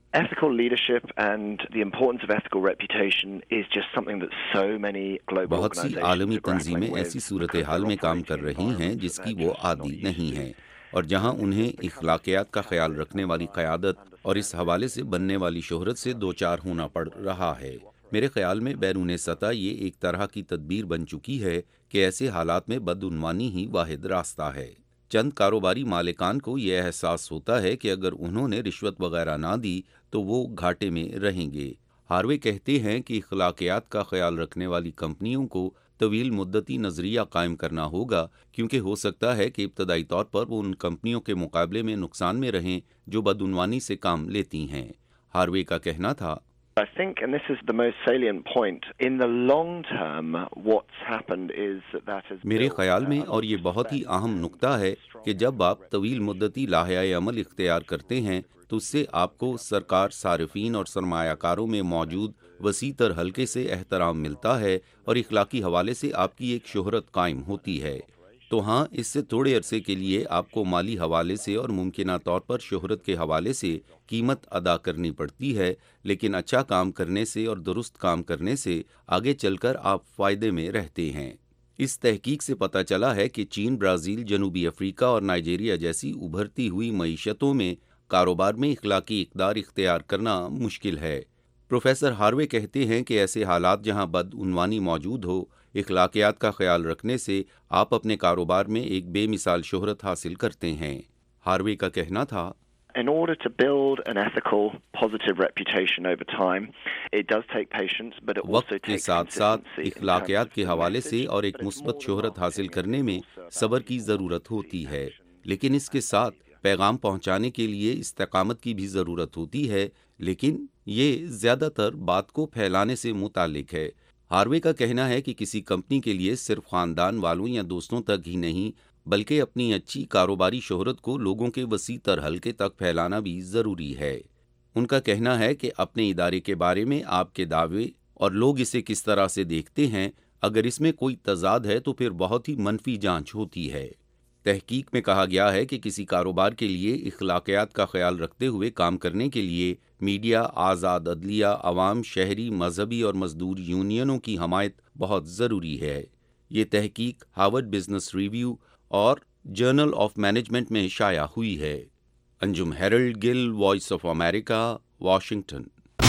Ethical leadership and the importance of ethical reputation is just something that so many global बहुत सी organizations आलमी are grappling तंजीमें with ऐसी सूरत हाल में काम कर रही हैं जिसकी वो आदी नहीं हैं, और जहां उन्हें इखलाकियात का ख्याल रखने वाली क़यादत और इस हवाले से बनने वाली शोहरत से दो चार होना पड़ रहा है। मेरे ख्याल में बैरून सतह ये एक तरह की तदबीर बन चुकी है कि ऐसे हालात में बदउनवानी ही वाहिद रास्ता है। चंद कारोबारी मालिकान को यह एहसास होता है कि अगर उन्होंने रिश्वत वगैरह ना दी तो वो घाटे में रहेंगे। हार्वे कहते हैं कि इखलाकियात का ख्याल रखने वाली कंपनियों को तवील मुद्दती नज़रिया कायम करना होगा, क्योंकि हो सकता है कि इब्तदाई तौर पर वो उन कंपनियों के मुकाबले में नुकसान में रहें जो बदउनवानी से काम लेती हैं। हार्वे का कहना था, I think, and this is the most salient point, in the long term, what's happened is that that has मेरे built ख्याल में a और ये बहुत ही अहम नुक्ता है कि जब आप तवील मुद्दती लाहे अमल इख्तियार करते हैं तो उससे आपको सरकार, सारिफीन और सरमायाकारों में मौजूद वसी तर हल्के से एहतराम मिलता है और इखलाकी हवाले से आपकी एक शोहरत कायम होती है। तो हाँ, इससे थोड़े अरसे के लिए आपको माली हवाले से और मुमकिना तौर पर शोहरत के हवाले से कीमत अदा करनी पड़ती है, लेकिन अच्छा काम करने से और दुरुस्त काम करने से आगे चलकर आप फ़ायदे में रहते हैं। इस तहकीक से पता चला है कि चीन, ब्राज़ील, जनूबी अफ्रीका और नाइजीरिया जैसी उभरती हुई मईशतों में कारोबार में इखलाकी इक़दार इख्तियार करना मुश्किल है। प्रोफेसर हार्वे कहते हैं कि ऐसे हालात जहां बदउनवानी मौजूद हो, इखलाकियात का ख्याल रखने से आप अपने कारोबार में एक बेमिसाल शोहरत हासिल करते हैं। हार्वे का कहना था, In order to build an ethical, positive reputation over time, it does take patience, but it also वक्त के takes साथ साथ consistency in इखलाकियात terms के of the हवाले से message, और एक but it's मुस्बत more शोहरत about हासिल being करने में able to सब्र की ज़रूरत होती है, लेकिन इसके साथ पैगाम पहुंचाने के लिए इस्तेकामत की भी ज़रूरत होती है, लेकिन ये ज़्यादातर बात को फैलाने से मुतालिक है। हार्वे का कहना है कि किसी कंपनी के लिए सिर्फ ख़ानदान वालों या दोस्तों तक ही नहीं, बल्कि अपनी अच्छी कारोबारी शोहरत को लोगों के वसी तर हल्के तक फैलाना भी ज़रूरी है। उनका कहना है कि अपने इदारे के बारे में आपके दावे और लोग इसे किस तरह से देखते हैं, अगर इसमें कोई तजाद है तो फिर बहुत ही मनफी जांच होती है। तहकीक में कहा गया है कि किसी कारोबार के लिए इखलाकियात का ख्याल रखते हुए काम करने के लिए मीडिया, आज़ाद अदलिया, अवाम, शहरी, मजहबी और मजदूर यूनियनों की हमायत बहुत ज़रूरी है। ये तहकीक हार्वर्ड बिजनेस रिव्यू और जर्नल ऑफ मैनेजमेंट में शाया हुई है। Anjum Harold Gill, voice of America, Washington.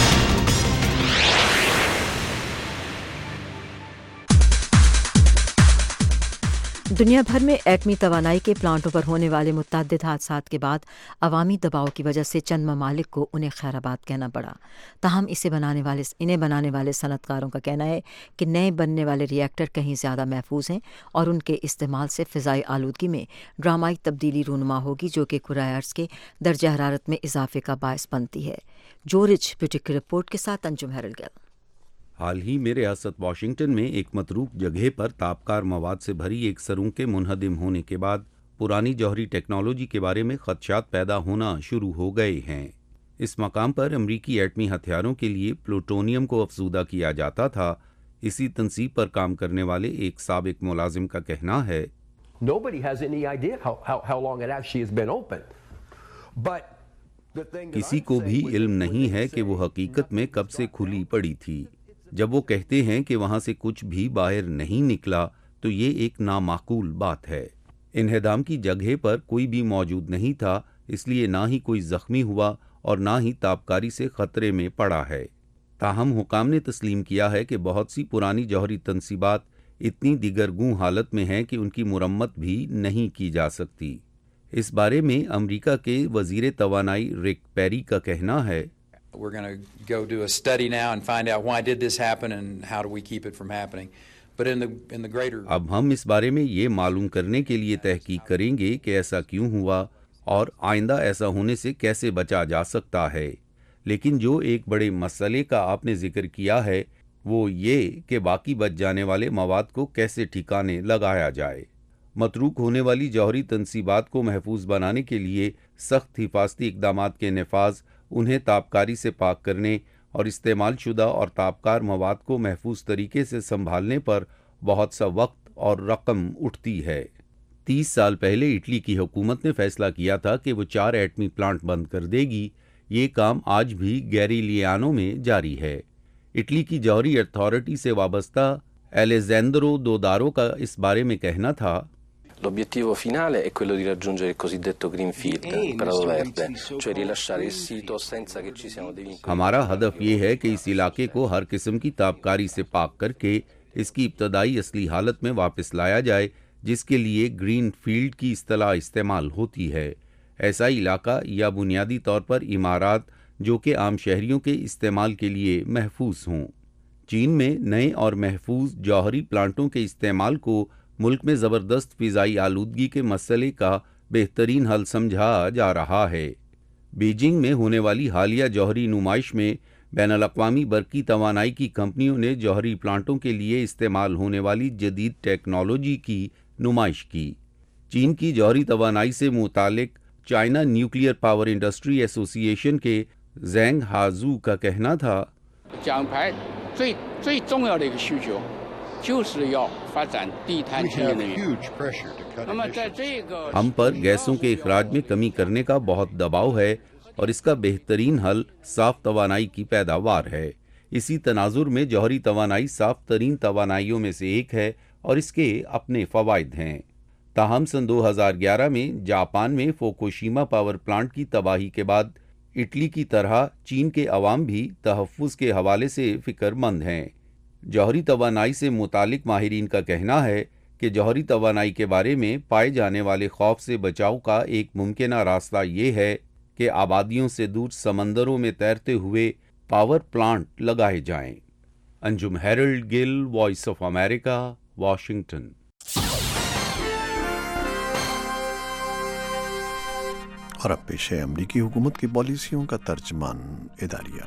दुनिया भर में एटमी तवानाई के प्लांटों पर होने वाले मुतअद्दिद हादसात के बाद अवामी दबाव की वजह से चंद ममालिक को उन्हें खैराबाद कहना पड़ा। ताहम इसे बनाने वाले इन्हें बनाने वाले सनतकारों का कहना है कि नए बनने वाले रिएक्टर कहीं ज़्यादा महफूज हैं और उनके इस्तेमाल से फ़िज़ाई आलूदगी में ड्रामाई तब्दीली रूनुमा होगी, जो कि कुरायर्स के दर्जा हरारत में इजाफे का बायस बनती है। जॉर्ज ब्यूटिक की रिपोर्ट के साथ अंजुम हेरल्ड गिल। हाल ही में रियासत वाशिंगटन में एक मतरूक जगह पर तापकार मवाद से भरी एक सरूंग के मुनहदिम होने के बाद पुरानी जौहरी टेक्नोलॉजी के बारे में खदशात पैदा होना शुरू हो गए हैं। इस मकाम पर अमरीकी एटमी हथियारों के लिए प्लूटोनियम को अफजूदा किया जाता था। इसी तनसीब पर काम करने वाले एक साबिक मुलाजिम का कहना है, Nobody has any idea how, how, how long it actually has been open. But the thing किसी को भी इल्म नहीं है कि वो हकीकत में कब से खुली पड़ी थी। जब वो कहते हैं कि वहाँ से कुछ भी बाहर नहीं निकला तो ये एक नामाकूल बात है। इन्हदाम की जगह पर कोई भी मौजूद नहीं था, इसलिए ना ही कोई ज़ख्मी हुआ और ना ही ताबकारी से ख़तरे में पड़ा है। ताहम हुकाम ने तस्लीम किया है कि बहुत सी पुरानी जौहरी तनसीबात इतनी दिगरगूं हालत में हैं कि उनकी मुरम्मत भी नहीं की जा सकती। इस बारे में अमरीका के वज़ीर तवानाई रिक पेरी का कहना है, We're going to go do a study now and find out why did this happen and how do we keep it from happening. But in the in the greater अब हम इस बारे में ये मालूम करने के लिए तहकीक करेंगे कि ऐसा क्यों हुआ और आइंदा ऐसा होने से कैसे बचा जा सकता है। लेकिन जो एक बड़े मसले का आपने जिक्र किया है वो ये कि बाकी बच जाने वाले मवाद को कैसे ठिकाने लगाया जाए। मतरूक होने वाली जौहरी तनसीबात को महफूज बनाने के लिए सख्त हिफाजती इक़दामात के नफाज, उन्हें ताबकारी से पाक करने और इस्तेमाल शुदा और ताबकार मवाद को महफूज तरीके से संभालने पर बहुत सा वक्त और रकम उठती है। तीस साल पहले इटली की हुकूमत ने फैसला किया था कि वो चार एटमी प्लांट बंद कर देगी। یہ کام آج بھی گیریلیانو میں جاری ہے۔ اٹلی کی جوہری اتھارٹی سے وابستہ الیزینڈرو دودارو کا اس بارے میں کہنا تھا، L'obiettivo finale è quello di raggiungere il cosiddetto greenfield, prato verde, cioè rilasciare il sito senza che ci siano dei vincoli. ہمارا ہدف یہ ہے کہ اس علاقے کو ہر قسم کی تابکاری سے پاک کر کے اس کی ابتدائی اصلی حالت میں واپس لایا جائے، جس کے لیے گرین فیلڈ کی اصطلاح استعمال ہوتی ہے۔ ایسا علاقہ یا بنیادی طور پر عمارات جو کہ عام شہریوں کے استعمال کے لیے محفوظ ہوں۔ چین میں نئے اور محفوظ جوہری پلانٹوں کے استعمال کو ملک میں زبردست فضائی آلودگی کے مسئلے کا بہترین حل سمجھا جا رہا ہے۔ بیجنگ میں ہونے والی حالیہ جوہری نمائش میں بین الاقوامی برقی توانائی کی کمپنیوں نے جوہری پلانٹوں کے لیے استعمال ہونے والی جدید ٹیکنالوجی کی نمائش کی۔ چین کی جوہری توانائی سے متعلق چائنا نیوکلیئر پاور انڈسٹری ایسوسی ایشن کے زینگ ہازو کا کہنا تھا، ہم پر گیسوں کے اخراج میں کمی کرنے کا بہت دباؤ ہے اور اس کا بہترین حل صاف توانائی کی پیداوار ہے۔ اسی تناظر میں جوہری توانائی صاف ترین توانائیوں میں سے ایک ہے اور اس کے اپنے فوائد ہیں۔ تاہم سن دو ہزار گیارہ میں جاپان میں فوکوشیما پاور پلانٹ کی تباہی کے بعد اٹلی کی طرح چین کے عوام بھی تحفظ کے حوالے سے فکر مند ہیں۔ جوہری توانائی سے متعلق ماہرین کا کہنا ہے کہ جوہری توانائی کے بارے میں پائے جانے والے خوف سے بچاؤ کا ایک ممکنہ راستہ یہ ہے کہ آبادیوں سے دور سمندروں میں تیرتے ہوئے پاور پلانٹ لگائے جائیں۔ Anjum Harold Gill, voice of America, Washington. اور اب پیش ہے امریکی حکومت کی پالیسیوں کا ترجمان اداریہ۔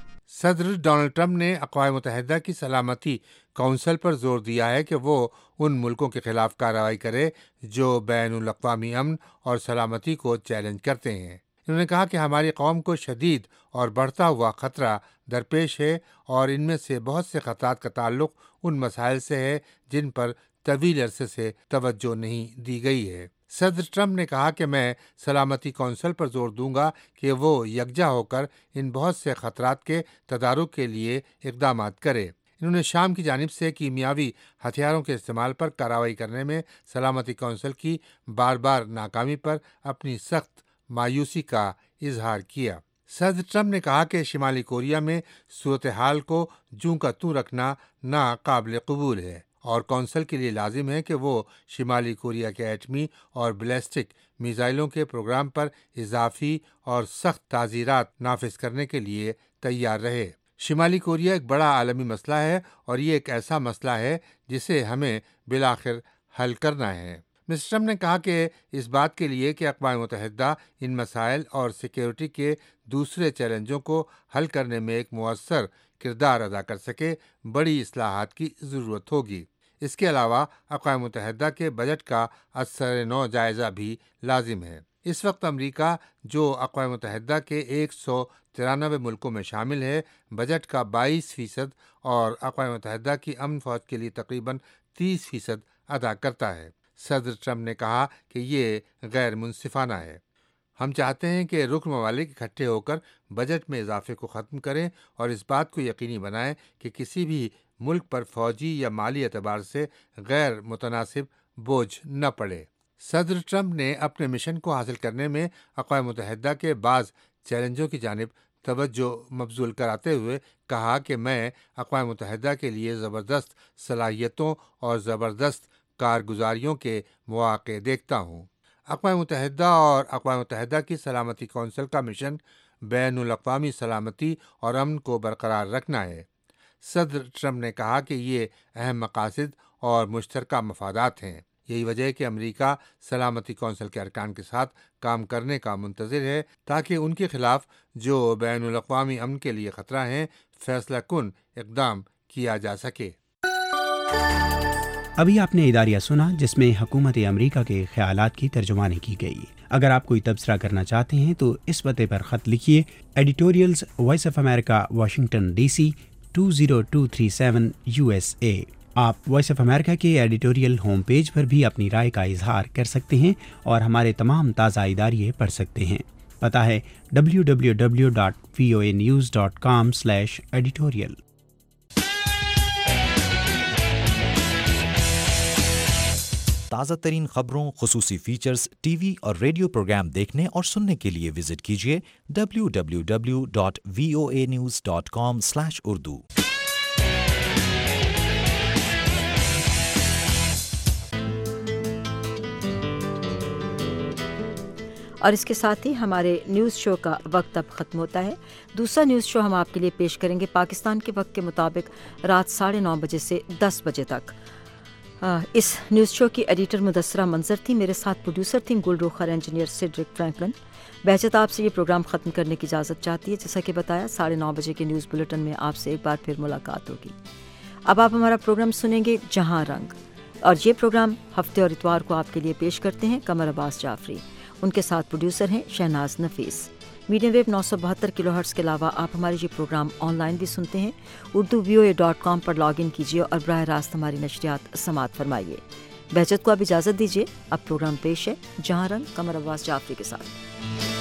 صدر ڈونلڈ ٹرمپ نے اقوام متحدہ کی سلامتی کونسل پر زور دیا ہے کہ وہ ان ملکوں کے خلاف کارروائی کرے جو بین الاقوامی امن اور سلامتی کو چیلنج کرتے ہیں۔ انہوں نے کہا کہ ہماری قوم کو شدید اور بڑھتا ہوا خطرہ درپیش ہے اور ان میں سے بہت سے خطرات کا تعلق ان مسائل سے ہے جن پر طویل عرصے سے توجہ نہیں دی گئی ہے۔ صدر ٹرمپ نے کہا کہ میں سلامتی کونسل پر زور دوں گا کہ وہ یکجا ہو کر ان بہت سے خطرات کے تدارک کے لیے اقدامات کرے۔ انہوں نے شام کی جانب سے کیمیاوی ہتھیاروں کے استعمال پر کارروائی کرنے میں سلامتی کونسل کی بار بار ناکامی پر اپنی سخت مایوسی کا اظہار کیا۔ صدر ٹرمپ نے کہا کہ شمالی کوریا میں صورتحال کو جوں کا توں رکھنا ناقابل قبول ہے اور کونسل کے لیے لازم ہے کہ وہ شمالی کوریا کے ایٹمی اور بیلسٹک میزائلوں کے پروگرام پر اضافی اور سخت تعزیرات نافذ کرنے کے لیے تیار رہے۔ شمالی کوریا ایک بڑا عالمی مسئلہ ہے اور یہ ایک ایسا مسئلہ ہے جسے ہمیں بالآخر حل کرنا ہے۔ مسٹر ٹرمپ نے کہا کہ اس بات کے لیے کہ اقوام متحدہ ان مسائل اور سیکیورٹی کے دوسرے چیلنجوں کو حل کرنے میں ایک مؤثر کردار ادا کر سکے، بڑی اصلاحات کی ضرورت ہوگی۔ اس کے علاوہ اقوام متحدہ کے بجٹ کا اثر نو جائزہ بھی لازم ہے۔ اس وقت امریکہ جو اقوام متحدہ کے ایک سو ترانوے ملکوں میں شامل ہے، بجٹ کا بائیس فیصد اور اقوام متحدہ کی امن فوج کے لیے تقریباً تیس فیصد ادا کرتا ہے۔ صدر ٹرمپ نے کہا کہ یہ غیر منصفانہ ہے۔ ہم چاہتے ہیں کہ رکن ممالک اکٹھے ہو کر بجٹ میں اضافے کو ختم کریں اور اس بات کو یقینی بنائیں کہ کسی بھی ملک پر فوجی یا مالی اعتبار سے غیر متناسب بوجھ نہ پڑے۔ صدر ٹرمپ نے اپنے مشن کو حاصل کرنے میں اقوام متحدہ کے بعض چیلنجوں کی جانب توجہ مبذول کراتے ہوئے کہا کہ میں اقوام متحدہ کے لیے زبردست صلاحیتوں اور زبردست کارگزاریوں کے مواقع دیکھتا ہوں۔ اقوام متحدہ اور اقوام متحدہ کی سلامتی کونسل کا مشن بین الاقوامی سلامتی اور امن کو برقرار رکھنا ہے۔ صدر ٹرمپ نے کہا کہ یہ اہم مقاصد اور مشترکہ مفادات ہیں۔ یہی وجہ ہے کہ امریکہ سلامتی کونسل کے ارکان کے ساتھ کام کرنے کا منتظر ہے تاکہ ان کے خلاف جو بین الاقوامی امن کے لیے خطرہ ہیں فیصلہ کن اقدام کیا جا سکے۔ ابھی آپ نے اداریہ سنا جس میں حکومت امریکہ کے خیالات کی ترجمانی کی گئی۔ اگر آپ کوئی تبصرہ کرنا چاہتے ہیں تو اس پتے پر خط لکھیے، editorials voice of America, Washington D C two zero two three seven U S A. آپ وائس آف امریکہ کے ایڈیٹوریل ہوم پیج پر بھی اپنی رائے کا اظہار کر سکتے ہیں اور ہمارے تمام تازہ اداریے پڑھ سکتے ہیں۔ پتہ ہے W W W dot V O A news dot com slash editorial. تازہ ترین خبروں، خصوصی فیچرز، ٹی وی اور ریڈیو پروگرام دیکھنے اور سننے کے لیے وزٹ کیجیے W W W dot V O A news dot com slash Urdu. اور اس کے ساتھ ہی ہمارے نیوز شو کا وقت اب ختم ہوتا ہے۔ دوسرا نیوز شو ہم آپ کے لیے پیش کریں گے پاکستان کے وقت کے مطابق رات ساڑھے نو بجے سے دس بجے تک۔ اس نیوز شو کی ایڈیٹر مدثرہ منظر تھی، میرے ساتھ پروڈیوسر تھیں گل روخر، انجینئر سیڈرک فرینکلن۔ بہجت آپ سے یہ پروگرام ختم کرنے کی اجازت چاہتی ہے، جیسا کہ بتایا ساڑھے نو بجے کے نیوز بلیٹن میں آپ سے ایک بار پھر ملاقات ہوگی۔ اب آپ ہمارا پروگرام سنیں گے جہاں رنگ، اور یہ پروگرام ہفتے اور اتوار کو آپ کے لیے پیش کرتے ہیں قمر عباس جعفری، ان کے ساتھ پروڈیوسر ہیں شہناز نفیس۔ میڈیم ویو نو سو بہتر کلو ہرٹز کے علاوہ آپ ہمارے یہ پروگرام آن لائن بھی سنتے ہیں، Urdu V O A dot com پر لاگ ان کیجیے اور براہ راست ہماری نشریات سماعت فرمائیے۔ بہجت کو اب اجازت دیجیے، اب پروگرام پیش ہے جہاں رنگ قمر عباس جعفری کے ساتھ۔